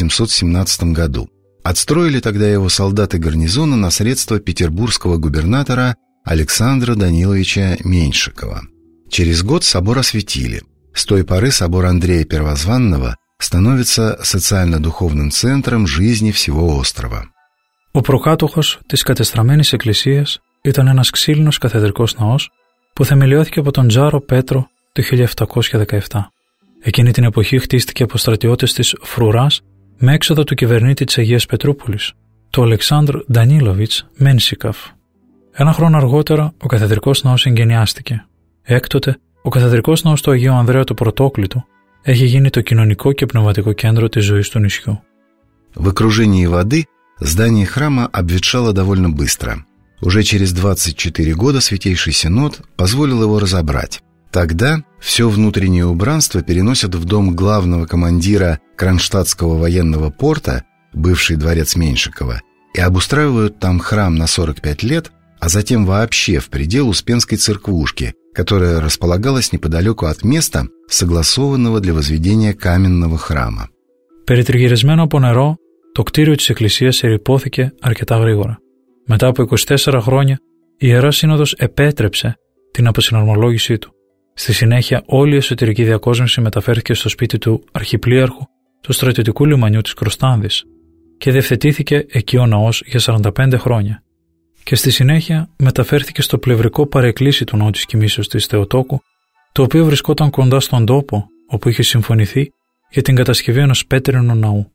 1717 году. Отстроили тогда его солдаты гарнизона на средства петербургского губернатора Александра Даниловича Меньшикова. Через год собор осветили. С той поры собор Андрея Первозванного становится социально-духовным центром жизни всего острова. Ο προκάτοχος της κατεστραμμένης εκκλησίας ήταν ένας ξύλινος καθεδρικός ναός που θεμελιώθηκε από τον Τζάρο Πέτρο το 1717. Εκείνη την εποχή χτίστηκε από στρατιώτες της Φρουράς με έξοδο του κυβερνήτη της Αγίας Πετρούπολης, του Αλεξάνδρ Ντανίλοβιτς Μένσικαφ. Ένα χρόνο αργότερα ο καθεδρικός ναός εγκαινιάστηκε. Έκτοτε, ο καθεδρικός ναός του Αγίου Ανδρέα του Πρωτόκλητου έχει γίνει το κοινωνικό και πνευματικό κέντρο της ζωής του νησιού. В окружении воды здание храма обветшало довольно быстро. Уже через 24 года Святейший Синод позволил его разобрать. Тогда все внутреннее убранство переносят в дом главного командира Кронштадтского военного порта, бывший дворец Меньшикова, и обустраивают там храм на 45 лет, а затем вообще в предел Успенской церквушки, которая располагалась неподалеку от места, согласованного для возведения каменного храма. Περιτριγυρισμένο από νερό, το κτίριο της εκκλησίας ερειπώθηκε αρκετά γρήγορα. Μετά από 24 χρόνια, η Ιερά Σύνοδος επέτρεψε την αποσυναρμολόγησή του. Στη συνέχεια, όλη η εσωτερική διακόσμηση μεταφέρθηκε στο σπίτι του Αρχιπλήαρχου του στρατιωτικού λιμανιού της Κροστάνδης και διευθετήθηκε εκεί ο ναός για 45 χρόνια. Και στη συνέχεια μεταφέρθηκε στο πλευρικό παρεκκλήσι του ναού της Κοιμήσεως της Θεοτόκου, το οποίο βρισκόταν κοντά στον τόπο όπου είχε συμφωνηθεί για την κατασκευή ενός πέτρινου ναού.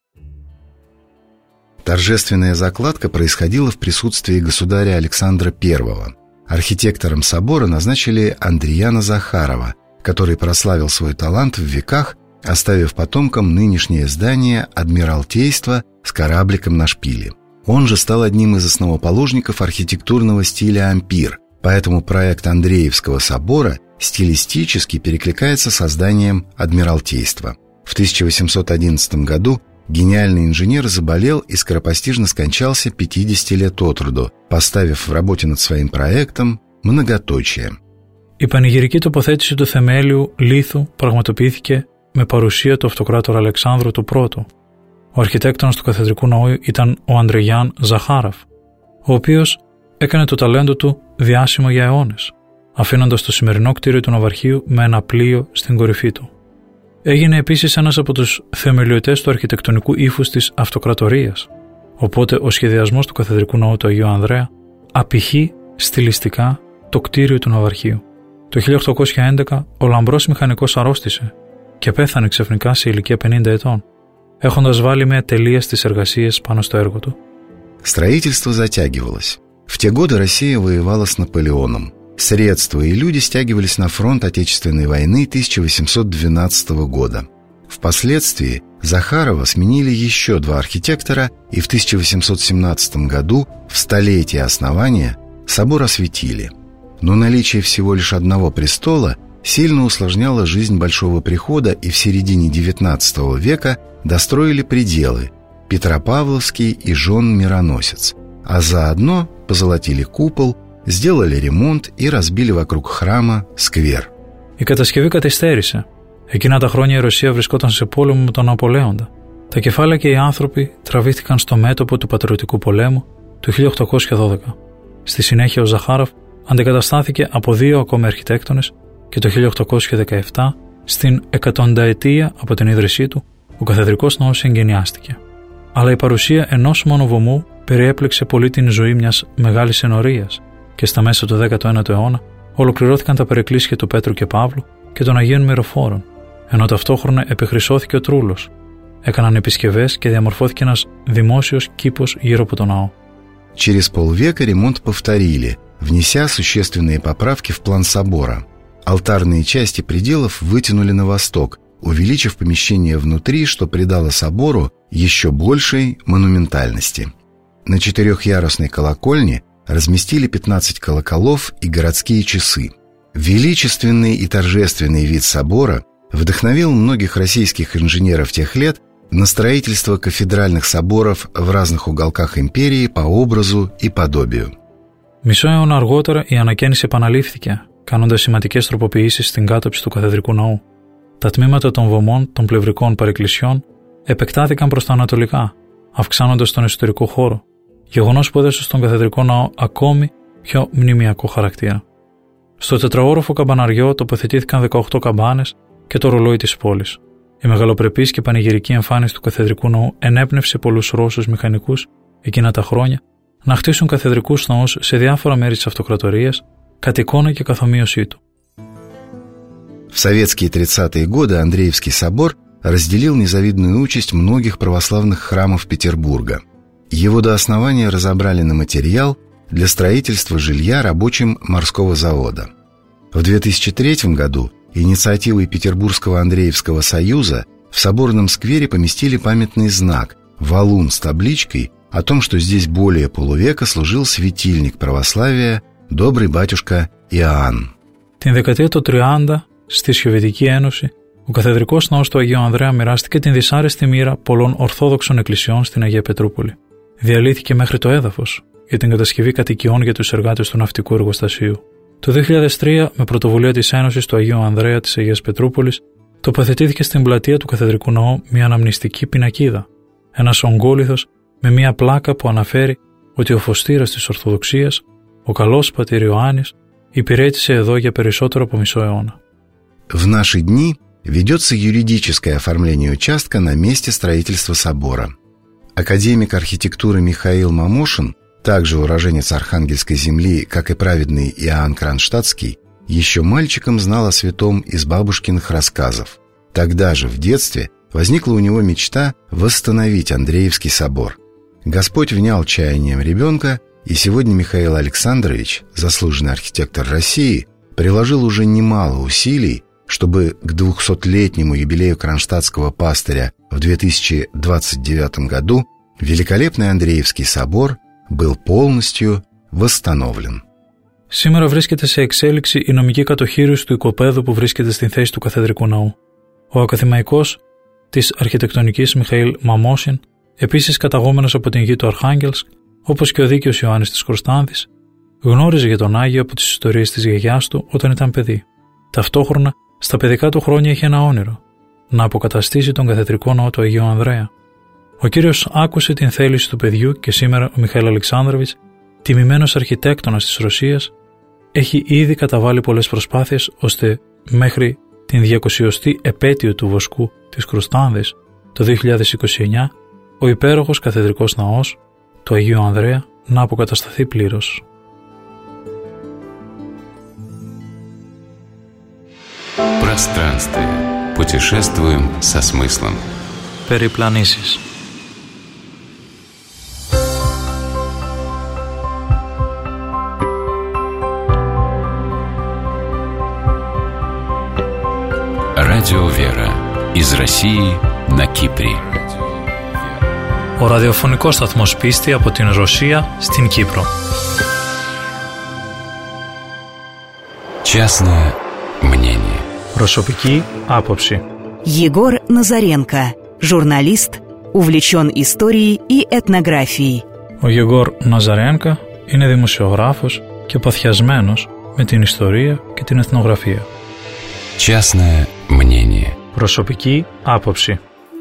Торжественная закладка происходила в присутствии государя Александра I. Архитектором собора назначили Андрияна Захарова, который прославил свой талант в веках оставив потомкам нынешнее здание Адмиралтейства с корабликом на шпиле. Он же стал одним из основоположников архитектурного стиля ампир, поэтому проект Андреевского собора стилистически перекликается с созданием Адмиралтейства. В 1811 году гениальный инженер заболел и скоропостижно скончался 50 лет от роду, поставив в работе над своим проектом многоточие. Η πανηγυρική τοποθέτηση του θεμέλιου λίθου πραγματοποιήθηκε με παρουσία του αυτοκράτορα Αλεξάνδρου του Πρώτου. Ο αρχιτέκτονας του καθεδρικού ναού ήταν ο Ανδρεγιάν Ζαχάροφ, ο οποίος έκανε το ταλέντο του διάσημο για αιώνες, αφήνοντας το σημερινό κτίριο του ναυαρχείου με ένα πλοίο στην κορυφή του. Έγινε επίσης ένας από τους θεμελιωτές του αρχιτεκτονικού ύφους της αυτοκρατορίας, οπότε ο σχεδιασμός του καθεδρικού ναού του Αγίου Ανδρέα απηχεί στιλιστικά το κτίριο του ναυαρχείου. Το 1811 ο λαμπρός μηχανικός αρρώστησε και πέθανε ξαφνικά σε ηλικία 50 ετών, έχοντας βάλει μια τελεία στις εργασίες πάνω στο έργο του. Строительство затягивалось. В те годы Россия воевала с Наполеоном. Средства и люди стягивались на фронт Отечественной войны 1812 года. Впоследствии Захарова сменили еще два архитектора, и в 1817 году, в столетие основания, собор осветили. Но наличие всего лишь одного престола сильно усложняло жизнь Большого Прихода, и в середине XIX века достроили пределы – Петропавловский и Жон-Мироносец, а заодно позолотили купол, сделали ремонт и разбили вокруг храма сквер. Η κατασκευή καθυστέρησε. Εκείνα τα χρόνια η Ρωσία βρισκόταν σε πόλεμο με τον Ναπολέοντα. Τα κεφάλαια και οι άνθρωποι τραβήθηκαν στο μέτωπο του πατριωτικού πολέμου του 1812. Στη συνέχεια ο Ζαχάροφ αντικαταστάθηκε από δύο ακόμη αρχιτέκτονες και το 1817, στην 100ετία από την ίδρυσή του, ο καθεδρικός ναός εγκαινιάστηκε. Αλλά η παρουσία ενός μόνο βωμού περιέπλεξε πολύ την ζωή μιας μεγάλης ενορίας και στα μέσα του 19ου αιώνα ολοκληρώθηκαν τα περικλήσια του Πέτρου και Παύλου και των Αγίων Μυροφόρων, ενώ ταυτόχρονα επιχρυσώθηκε ο Τρούλος. Έκαναν επισκευές και διαμορφώθηκε ένας δημόσιος κήπος γύρω από τον ναό. Через полвека ремонт повторили, внеся существенные поправки в план собора. Алтарные части пределов вытянули на восток, увеличив помещение внутри, что придало собору еще большей монументальности. На четырехъярусной колокольне разместили 15 колоколов и городские часы. Величественный и торжественный вид собора вдохновил многих российских инженеров тех лет на στроительство кафедральных соборов в разных уголках империи по образу и подобию. Μισό αιώνα αργότερα η ανακαίνιση επαναλήφθηκε, κάνοντας σημαντικές τροποποιήσεις στην κάτωψη του καθεδρικού ναού. Τα τμήματα των βωμών των πλευρικών παρεκκλησιών επεκτάθηκαν προς τα ανατολικά, αυξάνοντας τον εσωτερικό χώρο, γεγονός που έδωσε στον καθεδρικό ναό ακόμη πιο μνημειακό χαρακτήρα. Στο τετραόροφο καμπαναριό τοποθετήθηκαν 18 καμπάνες και το ρολόι της πόλης. Η μεγαλοπρεπής και πανηγυρική εμφάνιση του καθεδρικού ναού ενέπνευσε πολλούς Ρώσους μηχανικούς εκείνα τα χρόνια να χτίσουν καθεδρικούς ναούς σε διάφορα μέρη της αυτοκρατορίας, κατ' εικόνα και καθομοίωσή του. В советские 30-е годы Андреевский собор разделил незавидную участь многих православных храмов Петербурга. Его до основания разобрали на материал для строительства жилья рабочим морского завода. В 2003 году инициативой Петербургского Андреевского союза в соборном сквере поместили памятный знак – валун с табличкой о том, что здесь более полувека служил светильник православия добрый батюшка Иоанн. Την δεκαετία του 30, στη Σοβιετική Ένωση, ο καθεδρικός ναός του Αγίου Ανδρέα μοιράστηκε την δυσάρεστη μοίρα πολλών ορθόδοξων εκκλησιών στην Αγία Πετρούπολη. Διαλύθηκε μέχρι το έδαφος για την κατασκευή κατοικιών για τους εργάτες του ναυτικού εργοστασίου. Το 2003, με πρωτοβουλία της Ένωσης του Αγίου Ανδρέα της Αγίας Πετρούπολης, τοποθετήθηκε στην πλατεία του καθεδρικού ναού μια αναμνηστική πινακίδα, ένας ογκόλιθος με μια πλάκα που αναφέρει ότι ο φωστήρας της Ορθοδοξίας, ο καλός πατήρ Ιωάννης, υπηρέτησε εδώ για περισσότερο από μισό αιώνα. В наши дни ведется юридическое оформление участка на месте строительства собора. Академик архитектуры Михаил Мамошин, также уроженец Архангельской земли, как и праведный Иоанн Кронштадтский, еще мальчиком знал о святом из бабушкиных рассказов. Тогда же, в детстве, возникла у него мечта восстановить Андреевский собор. Господь внял чаянием ребенка, и сегодня Михаил Александрович, заслуженный архитектор России, приложил уже немало усилий, чтобы к 200-летнему юбилею кронштадтского пастыря в 2029 году великолепный Андреевский собор был полностью восстановлен. Σήμερα βρίσκεται σε εξέλιξη η νομική κατοχήρωση του οικοπαίδου που βρίσκεται στην θέση του καθεδρικού ναού. Ο ακαδημαϊκός της αρχιτεκτονικής Μιχαήλ Μαμόσιν, επίσης καταγόμενος από την γη του Αρχάγγελσκ, όπως και ο δίκαιος Ιωάννης της Κωνσταντης, γνώριζε για τον Άγιο από τις ιστορίες της γιαγιάς του όταν ήταν παιδί. Ταυτόχρονα, στα παιδικά του χρόνια είχε ένα όνειρο: να αποκαταστήσει τον καθεδρικό ναό του Αγίου Ανδρέα. Ο Κύριος άκουσε την θέληση του παιδιού και σήμερα ο Μιχαήλ Αλεξάνδροβιτς, τιμημένος αρχιτέκτονας της Ρωσίας, έχει ήδη καταβάλει πολλές προσπάθειες ώστε μέχρι την 200η επέτειο του βοσκού της Κωνσταντης το 2029 ο υπέροχος καθεδρικός ναός του Αγίου Ανδρέα να αποκατασταθεί πλήρως. Пространствие. Путешествуем со смыслом. Περιπλανήσεις. Радио «Вера» из России на Кипре. Ο ραδιοφωνικός σταθμός Πίστη από την Ρωσία στην Κύπρο. Частное мнение. Προσωπική άποψη. Егор Назаренко, журналист, увлечен историей и этнографией. Ο Γεγόρ Ναζαρένκα είναι δημοσιογράφος και παθιασμένος με την ιστορία και την εθνογραφία. Частное мнение. Προσωπική άποψη.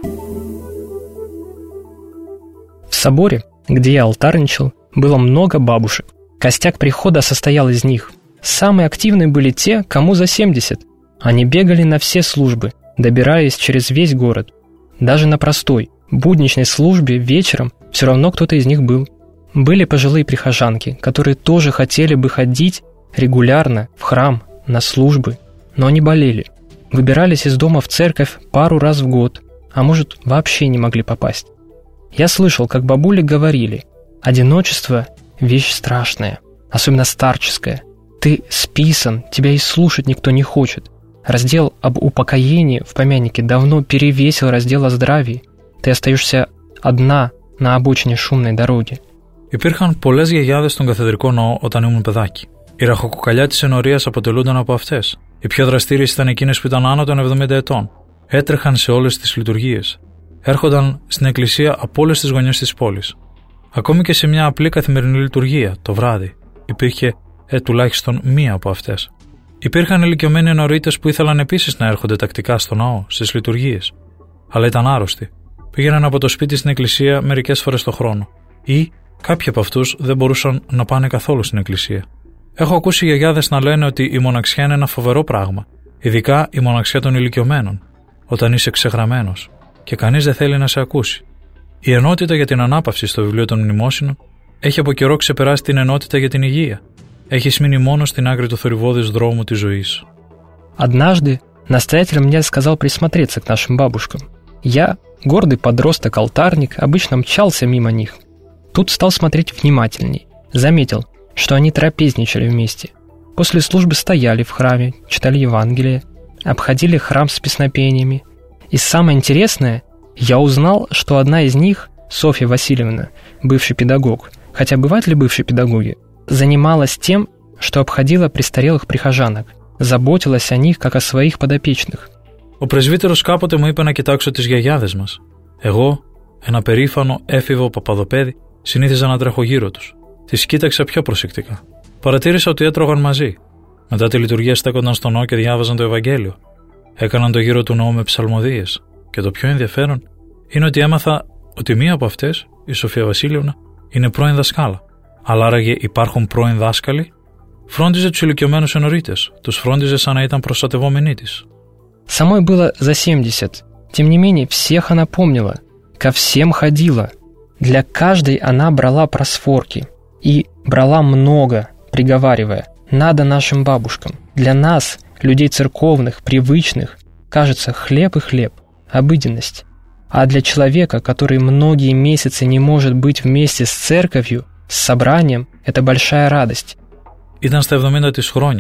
В соборе, где я алтарничал, было много бабушек. Костяк прихода состоял из них. Самые активные были те, кому за 70. Они бегали на все службы, добираясь через весь город. Даже на простой, будничной службе вечером все равно кто-то из них был. Были пожилые прихожанки, которые тоже хотели бы ходить регулярно в храм, на службы, но они болели. Выбирались из дома в церковь пару раз в год, а может, вообще не могли попасть. Я слышал, как бабули говорили: одиночество – вещь страшная, особенно старческая. Ты списан, тебя и слушать никто не хочет. Раздел об упокоении в помяннике давно перевесил раздел о здравии. Ты остаешься одна на обочине шумной дороги. Υπήρχαν πολλές γιαγιάδες στον καθεδρικό ναό όταν ήμουν παιδάκι. Οι ραχοκοκαλιά της ενορίας αποτελούνταν από αυτές. Οι πιο δραστήριες ήταν εκείνες που ήταν άνω των 70 ετών. Έτρεχαν σε όλες τις λειτουργίες. Έρχονταν στην εκκλησία από όλες τις γωνιές της πόλης. Ακόμη και σε μια απλή καθημερινή λειτουργία, το βράδυ, υπήρχε τουλάχιστον μία από αυτές. Υπήρχαν ηλικιωμένοι ενορίτες που ήθελαν επίσης να έρχονται τακτικά στο ναό, στις λειτουργίες. Αλλά ήταν άρρωστοι. Πήγαιναν από το σπίτι στην εκκλησία μερικές φορές το χρόνο. Ή κάποιοι από αυτούς δεν μπορούσαν να πάνε καθόλου στην εκκλησία. Έχω ακούσει γιαγιάδες να λένε ότι η μοναξιά είναι ένα φοβερό πράγμα, ειδικά η μοναξιά των ηλικιωμένων, όταν είσαι ξεγραμμένος και κανείς δεν θέλει να σε ακούσει. Η ενότητα για την ανάπαυση στο βιβλίο των Μνημόσυνων έχει από καιρό ξεπεράσει την ενότητα για την υγεία. Έχει μείνει μόνο στην άκρη του θορυβώδης δρόμου της ζωής. Однажды настоятель мне сказал присмотреться к нашим бабушкам. Я, гордый подросток-алтарник, обычно мчался мимо них. Тут стал смотреть внимательней. Заметил, что они трапезничали вместе. После службы стояли в храме, читали Евангелие, обходили храм с песнопениями. И самое интересное, я узнал, что одна из них, Софья Васильевна, бывший педагог, хотя бывают ли бывшие педагоги, занималась тем, что обходила престарелых прихожанок, заботилась о них, как о своих подопечных. Ο πρεσβύτερος κάποτε μου είπε να κοιτάξω τις γιαγιάδες μας. Εγώ, ένα περήφανο έφηβο παπαδοπέδι, συνήθιζα να τρέχω γύρω τους. Τις κοίταξα πιο προσεκτικά. Παρατήρησα ότι έτρωγαν μαζί. Μετά τη λειτουργία στέκονταν στο ναό και διάβαζαν το Ευαγγέλιο. Έκαναν το γύρο του ναού με ψαλμοδίες. Και το πιο ενδιαφέρον είναι ότι έμαθα ότι μία από αυτές, η Σοφία Βασίλειευνα, είναι πρώην δασκάλα. Αλλά άραγε υπάρχουν πρώην δάσκαλοι? Φρόντιζε τους ηλικιωμένους ενορίτες. Τους φρόντιζε σαν να ήταν προστατευόμενοι της. Самой было за 70. Тем не менее, всех она помнила. Ко всем ходила. Для каждой она брала просфорки. И брала много, приговаривая: «Надо нашим бабушкам». Для нас, людей церковных, привычных, кажется, хлеб и хлеб, обыденность. А для человека, который многие месяцы не может быть вместе с церковью, с собранием, это большая радость. Ήταν στα 70 της χρόνια,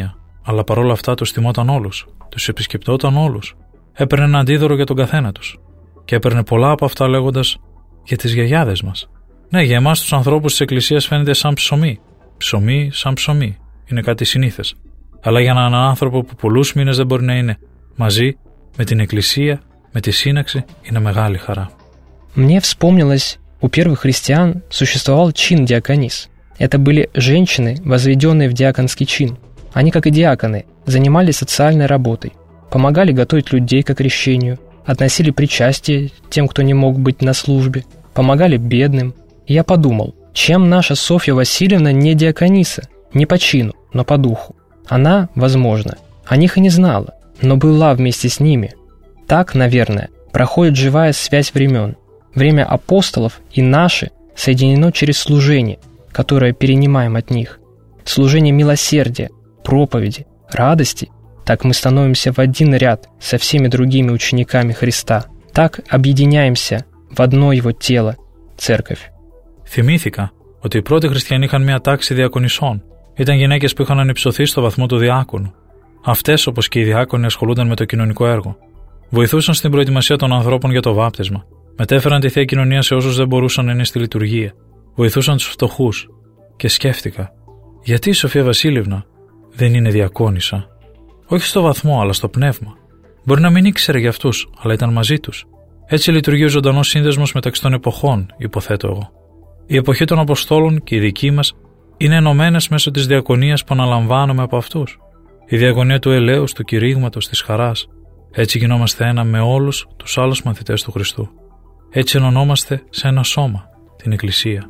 αλλά παρόλα αυτά τους τιμόταν όλους, τους επισκεπτόταν όλους, έπαιρνε ένα αντίδωρο για τον καθένα τους και έπαιρνε πολλά από αυτά λέγοντας για τις γιαγιάδες μας. Ναι, για εμάς τους ανθρώπους της Εκκλησίας φαίνεται σαν ψωμί. Ψωμί σαν ψωμί. Είναι κάτι συνήθες. Αλλά για έναν άνθρωπο που πολλούς μήνες δεν μπορεί να είναι μαζί με την Εκκλησία, με τη σύναξη, είναι μεγάλη χαρά. Мне вспомнилось, у первых христиан существовал чин диаконис. Это были женщины, возведенные в диаконский чин. Они, как и диаконы, занимались социальной работой, помогали готовить людей к крещению, относили причастие тем, кто не мог быть на службе, помогали бедным. И я подумал, чем наша Софья Васильевна не диакониса, не по чину, но по духу. Она, возможно, о них и не знала, но была вместе с ними. Так, наверное, проходит живая связь времен. Время апостолов и наше соединено через служение, которое перенимаем от них. Служение милосердия, проповеди, радости. Так мы становимся в один ряд со всеми другими учениками Христа. Так объединяемся в одно Его тело, Церковь. Θυμήθηκα ότι οι πρώτοι χριστιανοί είχαν μια τάξη διακονισσών. Ήταν γυναίκες που είχαν ανυψωθεί στο βαθμό του διάκονου. Αυτές, όπως και οι διάκονοι, ασχολούνταν με το κοινωνικό έργο. Βοηθούσαν στην προετοιμασία των ανθρώπων για το βάπτισμα. Μετέφεραν τη Θεία Κοινωνία σε όσους δεν μπορούσαν να είναι στη λειτουργία. Βοηθούσαν τους φτωχούς. Και σκέφτηκα, γιατί η Σοφία Βασίλειβνα δεν είναι διακόνισσα? Όχι στο βαθμό, αλλά στο πνεύμα. Μπορεί να μην ήξερε για αυτούς, αλλά ήταν μαζί τους. Έτσι λειτουργεί ο ζωντανός σύνδεσμος μεταξύ των εποχών, υποθέτω εγώ. Η εποχή των Αποστόλων και η δική μας είναι ενωμένες μέσω της διακονίας που αναλαμβάνουμε από αυτούς. Η διακονία του ελέους, του κηρύγματος, της χαράς. Έτσι γινόμαστε ένα με όλους τους άλλους μαθητές του Χριστού. Έτσι ενωνόμαστε σε ένα σώμα, την Εκκλησία.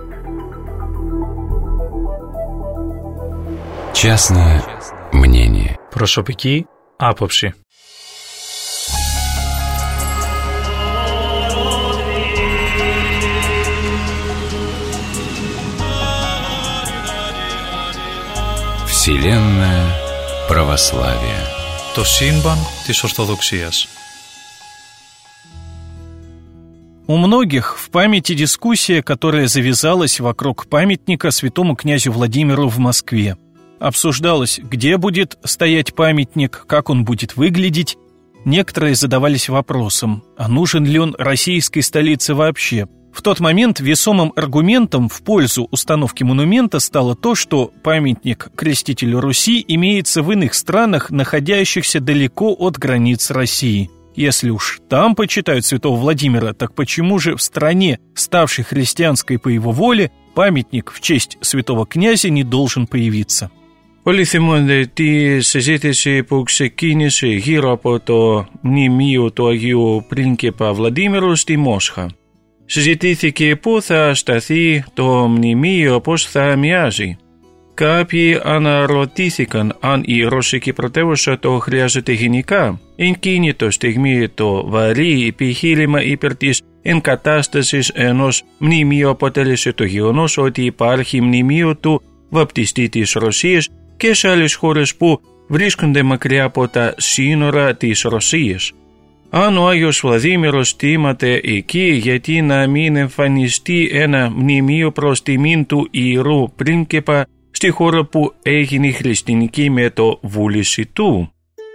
Частное мнение. Προσωπική άποψη. Вселенная православия. Το σύμπαν της Ορθοδοξίας. У многих в памяти дискуссия, которая завязалась вокруг памятника святому князю Владимиру в Москве. Обсуждалось, где будет стоять памятник, как он будет выглядеть. Некоторые задавались вопросом, а нужен ли он российской столице вообще. В тот момент весомым аргументом в пользу установки монумента стало то, что памятник крестителю Руси имеется в иных странах, находящихся далеко от границ России. Если уж там почитают святого Владимира, так почему же в стране, ставшей христианской по его воле, памятник в честь святого князя не должен появиться? Όλοι θυμούνται τη συζήτηση που ξεκίνησε γύρω από το μνημείο του Αγίου Πρίγκιπα Βλαντίμηρου στη Μόσχα. Συζητήθηκε πού θα σταθεί το μνημείο, πώς θα μοιάζει. Κάποιοι αναρωτήθηκαν αν η ρωσική πρωτεύουσα το χρειάζεται γενικά. Εκείνη τη στιγμή το βαρύ επιχείρημα υπέρ της εγκατάστασης ενός μνημείου αποτέλεσε το γεγονός ότι υπάρχει μνημείο του βαπτιστή της Ρωσίας και σε άλλες χώρες που βρίσκονται μακριά από τα σύνορα της Ρωσίας. Αν ο Άγιος Βλαδίμηρος τίμαται εκεί, γιατί να μην εμφανιστεί ένα μνημείο προς τιμήν του ιερού πρίγκιπα στη χώρα που έγινε χριστιανική με το βούληση του?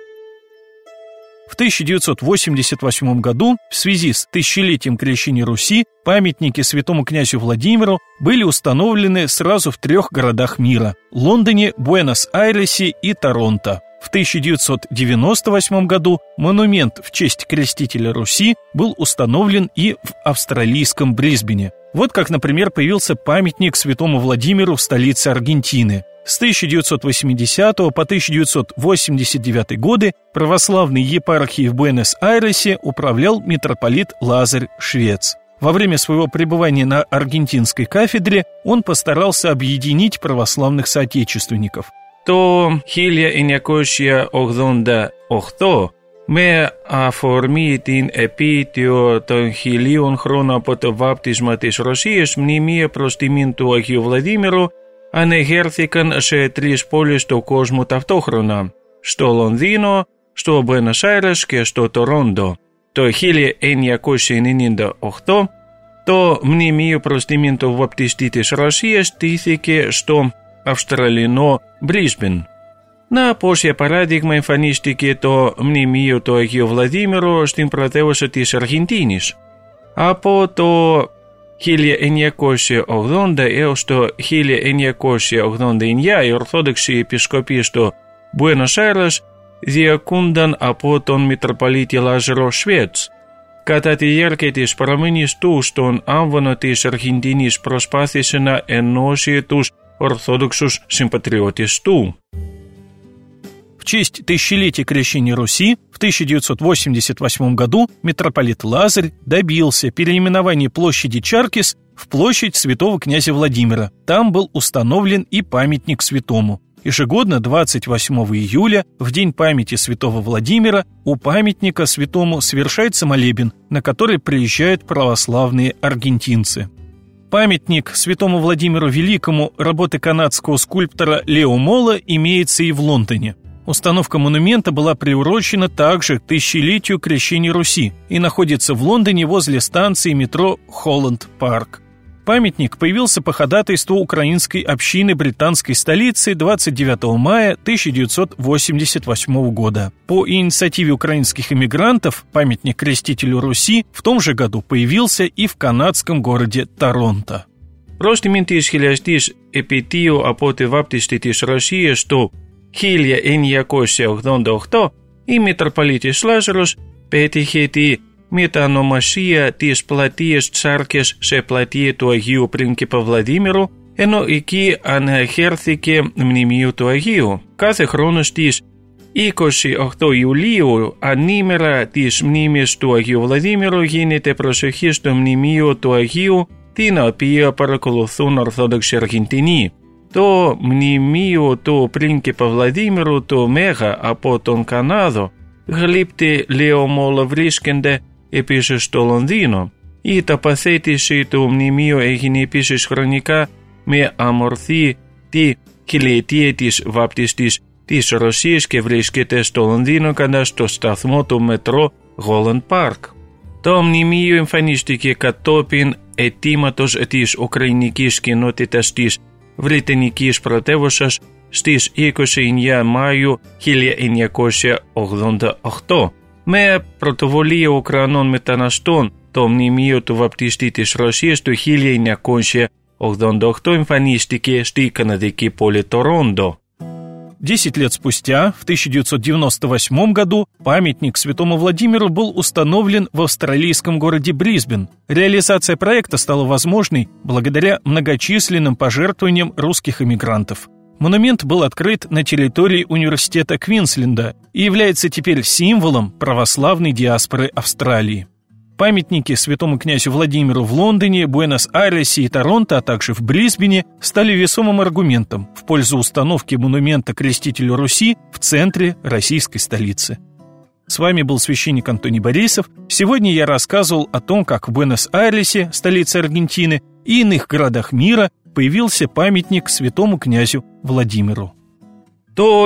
В 1988 году, в связи с тысячелетием крещения Руси, памятники святому князю Владимиру были установлены сразу в 3 городах мира – Лондоне, Буэнос-Айресе и Торонто. В 1998 году монумент в честь крестителя Руси был установлен и в австралийском Брисбене. Вот как, например, появился памятник святому Владимиру в столице Аргентины. С 1980 по 1989 годы православной епархией в Буэнос-Айресе управлял митрополит Лазарь Швец. Во время своего пребывания на аргентинской кафедре он постарался объединить православных соотечественников. Το 1988, με αφορμή την επέτειο των 1000 χρόνων από το βάπτισμα της Ρωσίας, μνημεία προς τιμήν του Αγίου Βλαδίμηρου ανεγέρθηκαν σε 3 πόλεις του κόσμου ταυτόχρονα, στο Λονδίνο, στο Μπουένος Άιρες και στο Τορόντο. Το 1998 το μνημείο προς τιμήν του βαπτιστή της Ρωσίας στήθηκε στο Αυστραλινό Μπρίσμπεν. Να πως για παράδειγμα εμφανίστηκε το μνημείο του Αγίου Βλαδίμηρου στην πρωτεύουσα της Αργεντίνης. Από το 1980 έως το 1989 οι Ορθόδοξοι Επισκοποί στο Μπουένος Άιρες διακούνταν από τον Μητροπολίτη Λάζαρο Σβέτς. Κατά τη διάρκεια της παραμονής του στον άμβονο της Αργεντινής προσπάθησε να ενώσει τους ορθόδοξους συμπατριώτες του. В честь тысячелетия крещения Руси в 1988 году митрополит Лазарь добился переименования площади Чаркис в площадь святого князя Владимира. Там был установлен и памятник святому. Ежегодно 28 июля, в день памяти святого Владимира, у памятника святому совершается молебен, на который приезжают православные аргентинцы. Памятник святому Владимиру Великому работы канадского скульптора Лео Мола имеется и в Лондоне. Установка монумента была приурочена также к тысячелетию крещения Руси и находится в Лондоне возле станции метро Холланд-Парк. Памятник появился по ходатайству украинской общины британской столицы 29 мая 1988 года. По инициативе украинских эмигрантов памятник крестителю Руси в том же году появился и в канадском городе Торонто. Προς τιμήν της χιλιαστής επετείου από τη βάπτιστη της Ρωσίας το 1988, η Μητροπολίτης Λάζαρος πέτυχε τη μετανομασία της πλατείας Τσάρκες σε πλατεία του Αγίου Πρίγκιπα Βλαδίμηρου, ενώ εκεί αναχέρθηκε μνημείο του Αγίου. Κάθε χρόνο στις 28 Ιουλίου, ανήμερα της μνήμης του Αγίου Βλαδίμηρου, γίνεται προσοχή στο μνημείο του Αγίου, την οποία παρακολουθούν Ορθόδοξοι Αργεντινοί. Το μνημείο του πρίγκιπα Βλαδίμηρου του Μέγα από τον Κανάδο, γλύπτη Λέο Μόλα βρίσκεται επίσης στο Λονδίνο. Η τοποθέτηση του μνημείου έγινε επίσης χρονικά με αμορφή τη χιλιετία της βάπτιστης της Ρωσίας και βρίσκεται στο Λονδίνο κοντά στο σταθμό του μετρό Holland Park. Το μνημείο εμφανίστηκε κατόπιν αιτήματος της Ουκραϊνικής κοινότητας της Βρετανικής πρωτεύουσας στις 29 Μάιου 1988. Με πρωτοβουλία Ουκρανών μεταναστών, το μνημείο του βαπτιστή της Ρωσίας του 1988 εμφανίστηκε στη καναδική πόλη Торонто. 10 лет спустя, в 1998 году, памятник святому Владимиру был установлен в австралийском городе Брисбен. Реализация проекта стала возможной благодаря многочисленным пожертвованиям русских эмигрантов. Монумент был открыт на территории университета Квинсленда и является теперь символом православной диаспоры Австралии. Памятники святому князю Владимиру в Лондоне, Буэнос-Айресе и Торонто, а также в Брисбене стали весомым аргументом в пользу установки монумента крестителю Руси в центре российской столицы. С вами был священник Антоний Борисов. Сегодня я рассказывал о том, как в Буэнос-Айресе, столице Аргентины, и иных городах мира появился памятник святому князю Владимиру. Το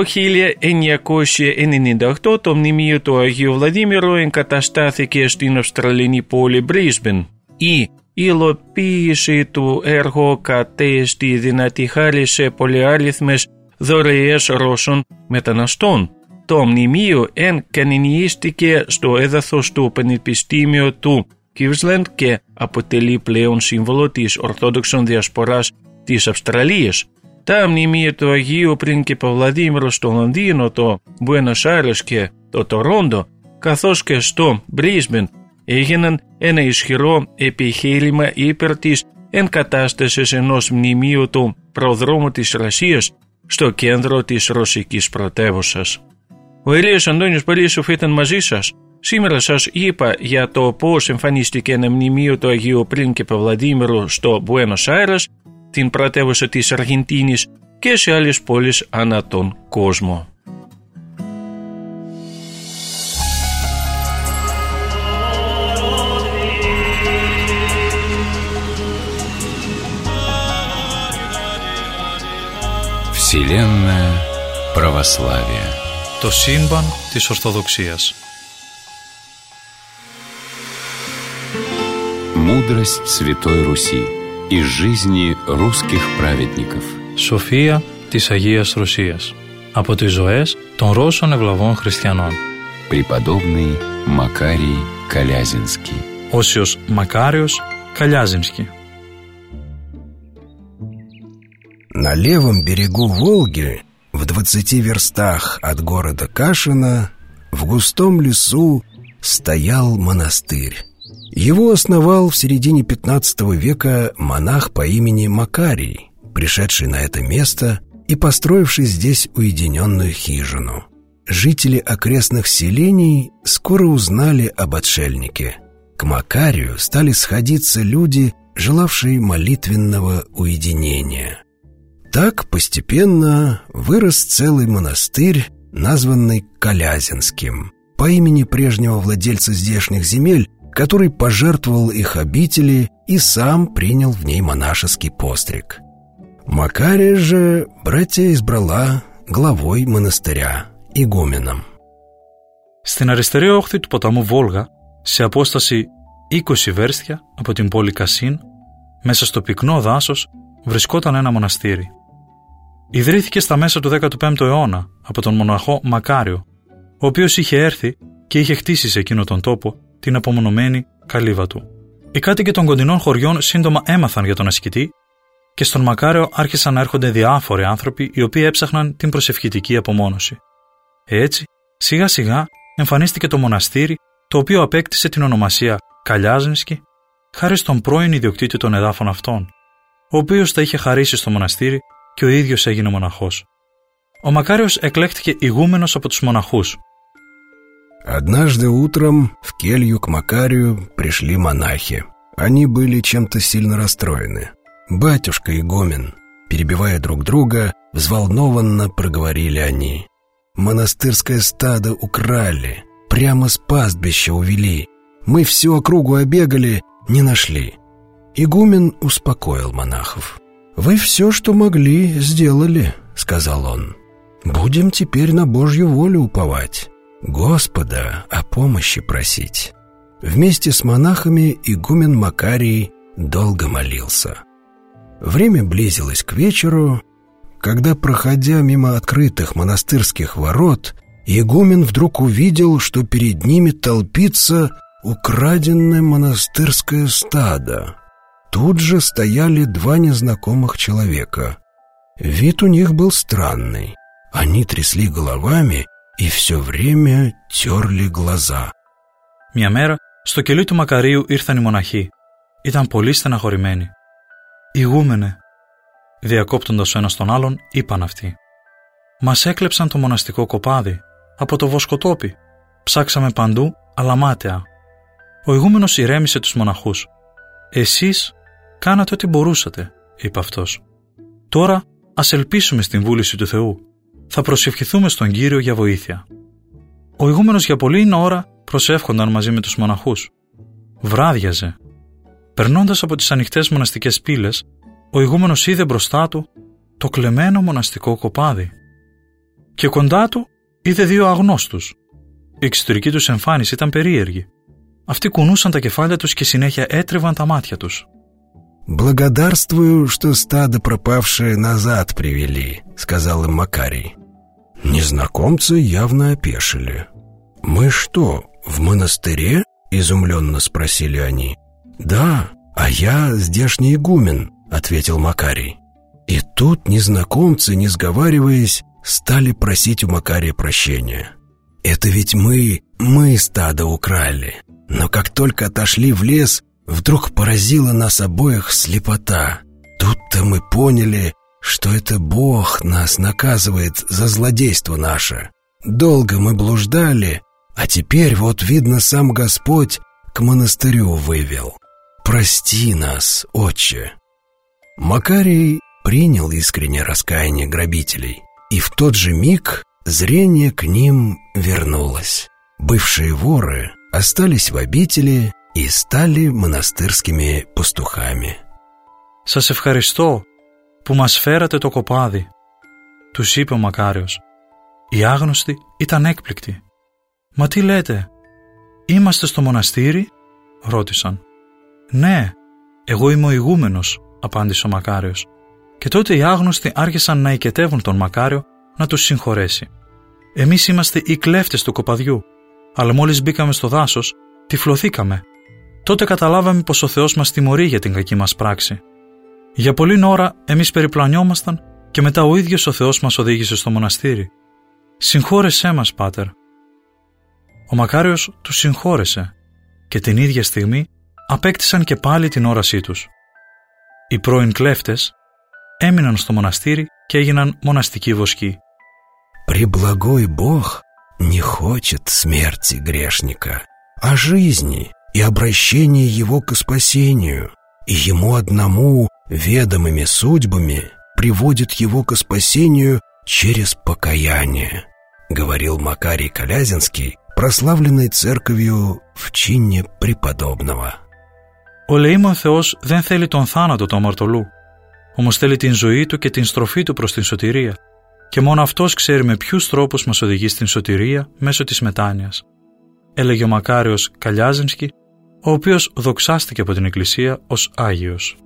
1998 το μνημείο του Αγίου Βλαδίμηρου εγκαταστάθηκε στην Αυστραλινή πόλη Μπρίσμπεν. Η υλοποίηση του έργου κατέστη δυνατή χάρη σε πολυάριθμες δωρεές Ρώσων μεταναστών. Το μνημείο εγκανονίστηκε στο έδαφος του Πανεπιστήμιου του Queensland και αποτελεί πλέον σύμβολο της Ορθόδοξων Διασποράς της Αυστραλίας. Τα μνημεία του Αγίου Πρίγκιπα Βλαδίμηρου στο Λονδίνο, το Μπουένος Άιρες και το Τορόντο, καθώς και στο Μπρίσμπεν, έγιναν ένα ισχυρό επιχείρημα υπέρ της εγκατάστασης ενός μνημείου του προδρόμου της Ρωσίας στο κέντρο της ρωσικής πρωτεύουσας. Ο Ηλίας Αντώνης Борисов ήταν μαζί σας. Σήμερα σας είπα για το πώς εμφανίστηκε ένα μνημείο του Αγίου Πρίγκιπα Βλαδίμηρου στο Μπουένος Άιρες, την πρωτεύουσα της Αργεντίνης και σε άλλες πόλεις ανά τον κόσμο. Вселенная православия. Το σύμπαν της Ορθοδοξίας. Мудрость Святой Руси из жизни русских праведников. Σοφία της Αγίας Ρωσίας. από τις ζωές των Ρώσων ευλαβών χριστιανών. Преподобный Макарий Калязинский. Όσιος Μακάριος Калязинский. На левом берегу Волги, в 20 верстах от города Кашина, в густом лесу стоял монастырь. Его основал в середине 15 века монах по имени Макарий, пришедший на это место и построивший здесь уединенную хижину. Жители окрестных селений скоро узнали об отшельнике. К Макарию стали сходиться люди, желавшие молитвенного уединения. Так постепенно вырос целый монастырь, названный Калязинским, по имени прежнего владельца здешних земель, который пожертвовал их обители и сам принял в ней монашеский постриг. Макария же братья избрала главой монастыря, игуменом. Στην αριστερή όχθη του ποταμού Βόλγα, σε απόσταση 20 βέρστια από την πόλη Κασίν, μέσα στο πυκνό δάσος, βρισκόταν ένα μοναστήρι. Ιδρύθηκε στα μέσα του 15ου αιώνα από τον μοναχό Μακάριο, ο οποίος είχε έρθει και είχε χτίσει σε εκείνο τον τόπο την απομονωμένη καλύβα του. Οι κάτοικοι των κοντινών χωριών σύντομα έμαθαν για τον ασκητή και στον Μακάριο άρχισαν να έρχονται διάφοροι άνθρωποι οι οποίοι έψαχναν την προσευχητική απομόνωση. Έτσι, σιγά σιγά εμφανίστηκε το μοναστήρι, το οποίο απέκτησε την ονομασία Καλιάζινσκι χάρη στον πρώην ιδιοκτήτη των εδάφων αυτών, ο οποίος τα είχε χαρίσει στο μοναστήρι και ο ίδιος έγινε μοναχός. Ο Μακάριος εκλέχτηκε ηγούμενος από τους μοναχούς. Однажды утром в келью к Макарию пришли монахи. Они были чем-то сильно расстроены. «Батюшка игумен», перебивая друг друга, взволнованно проговорили они. «Монастырское стадо украли, прямо с пастбища увели. Мы всю округу обегали, не нашли». Игумен успокоил монахов. «Вы все, что могли, сделали», — сказал он. «Будем теперь на Божью волю уповать, Господа о помощи просить». Вместе с монахами игумен Макарий долго молился. Время близилось к вечеру, когда, проходя мимо открытых монастырских ворот, игумен вдруг увидел, что перед ними толпится украденное монастырское стадо. Тут же стояли два незнакомых человека. Вид у них был странный. Они трясли головами и все время терли глаза. Μια μέρα, στο κελί του Μακαρίου ήρθαν οι μοναχοί. Ήταν πολύ στεναχωρημένοι. «Ηγούμενε», διακόπτοντας ο ένας τον άλλον, είπαν αυτοί. «Μας έκλεψαν το μοναστικό κοπάδι, από το βοσκοτόπι. Ψάξαμε παντού, αλλά μάταια». Ο ηγούμενος ηρέμησε τους μοναχούς. «Εσείς κάνατε ό,τι μπορούσατε», είπε αυτός. «Τώρα ας ελπίσουμε στην βούληση του Θεού. Θα προσευχηθούμε στον Κύριο για βοήθεια». Ο ηγούμενος για πολλή ώρα προσεύχονταν μαζί με τους μοναχούς. Βράδιαζε. Περνώντας από τις ανοιχτές μοναστικές πύλες, ο ηγούμενος είδε μπροστά του το κλεμμένο μοναστικό κοπάδι. Και κοντά του είδε δύο αγνώστους. Η εξωτερική τους εμφάνιση ήταν περίεργη. Αυτοί κουνούσαν τα κεφάλια τους και συνέχεια έτρεβαν τα μάτια τους. «Благодарствую, что стадо пропавшее назад привели», — сказал им Макарий. Незнакомцы явно опешили. «Мы что, в монастыре?» — изумленно спросили они. «Да, а я здешний игумен», — ответил Макарий. И тут незнакомцы, не сговариваясь, стали просить у Макария прощения. «Это ведь мы стадо украли. Но как только отошли в лес, вдруг поразила нас обоих слепота. Тут-то мы поняли, что это Бог нас наказывает за злодейство наше. Долго мы блуждали, а теперь вот, видно, сам Господь к монастырю вывел. Прости нас, отче». Макарий принял искреннее раскаяние грабителей, и в тот же миг зрение к ним вернулось. Бывшие воры остались в обители и стали монастырскими пастухами. «Σας ευχαριστώ που μας φέρατε το κοπάδι», τους είπε ο Μακάριος. Οι άγνωστοι ήταν έκπληκτοι. «Μα τι λέτε, είμαστε στο μοναστήρι?» ρώτησαν. «Ναι, εγώ είμαι ο ηγούμενος», απάντησε ο Μακάριος. Και τότε οι άγνωστοι άρχισαν να οικετεύουν τον Μακάριο, να τους συγχωρέσει. Εμείς είμαστε οι κλέφτες του κοπαδιού, αλλά μόλις μπήκαμε στο δάσος, τυφλωθήκαμε. Τότε καταλάβαμε πως ο Θεός μας τιμωρεί για την κακή μας πράξη. Για πολλή ώρα εμείς περιπλανιόμασταν και μετά ο ίδιος ο Θεός μας οδήγησε στο μοναστήρι. Συγχώρεσέ μας, Πάτερ. Ο Μακάριος τους συγχώρεσε και την ίδια στιγμή απέκτησαν και πάλι την όρασή τους. Οι πρώην κλέφτες έμειναν στο μοναστήρι και έγιναν μοναστικοί βοσκοί. «Преблагой Бог не хочет смерти грешника, а жизни и обращения его к спасению, и ему одному ведомыми судьбами приводит его к спасению через покаяние», говорил Макарий Калязинский, прославленный церковью в чине преподобного. Ο ελεήμων Θεός δεν θέλει τον θάνατο του αμαρτωλού, όμως θέλει την ζωή του και την στροφή του προς την σωτηρία, και μόνο Αυτός ξέρει με ποιους τρόπους μας οδηγεί στην σωτηρία μέσω της μετάνοιας, έλεγε ο Μακάριος Καλιάζινσκι, ο οποίος δοξάστηκε από την Εκκλησία ως Άγιος.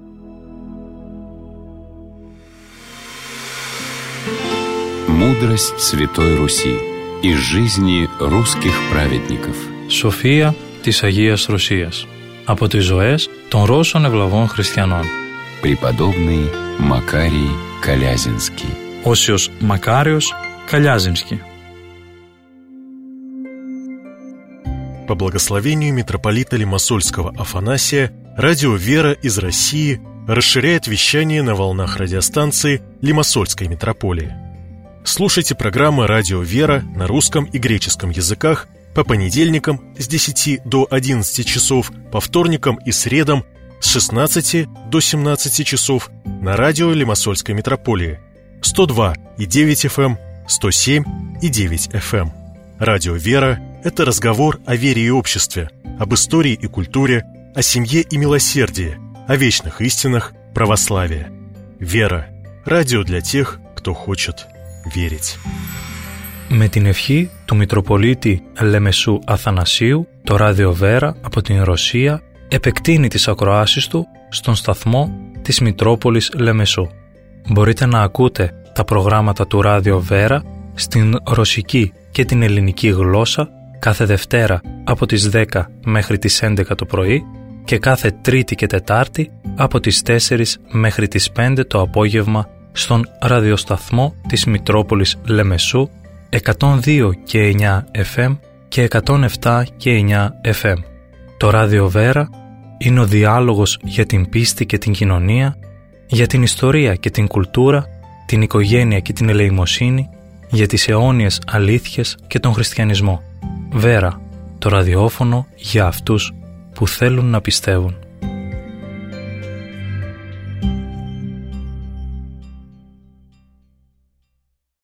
Мудрость Святой Руси из жизни русских праведников. Σοφία της Αγίας Ρωσίας από τις ζωές των Ρώσων ευλαβών χριστιανών. Преподобный Макарий Калязинский. Όσιος Μακάριος Καλιάζινσκι. По благословению митрополита Лимассольского Афанасия, радио «Вера» из России расширяет вещание на волнах радиостанции Лимассольской митрополии. Слушайте программы «Радио «Вера» на русском и греческом языках по понедельникам с 10 до 11 часов, по вторникам и средам с 16 до 17 часов на радио Лимассольской митрополии 102,9 FM, 107,9 FM. Радио «Вера» — это разговор о вере и обществе, об истории и культуре, о семье и милосердии, о вечных истинах православия. «Вера» — радио для тех, кто хочет верить. Με την ευχή του Μητροπολίτη Λεμεσού Αθανασίου, το ράδιο Βέρα από την Ρωσία επεκτείνει τις ακροάσεις του στον σταθμό της Μητρόπολης Λεμεσού. Μπορείτε να ακούτε τα προγράμματα του ράδιο Βέρα στην ρωσική και την ελληνική γλώσσα κάθε Δευτέρα από τις 10 μέχρι τις 11 το πρωί και κάθε Τρίτη και Τετάρτη από τις 4 μέχρι τις 5 το απόγευμα στον ραδιοσταθμό της Μητρόπολης Λεμεσού 102 και 9 FM και 107 και 9 FM. Το ράδιο Βέρα είναι ο διάλογος για την πίστη και την κοινωνία, για την ιστορία και την κουλτούρα, την οικογένεια και την ελεημοσύνη, για τις αιώνιες αλήθειες και τον χριστιανισμό. Βέρα, το ραδιόφωνο για αυτούς που θέλουν να πιστεύουν.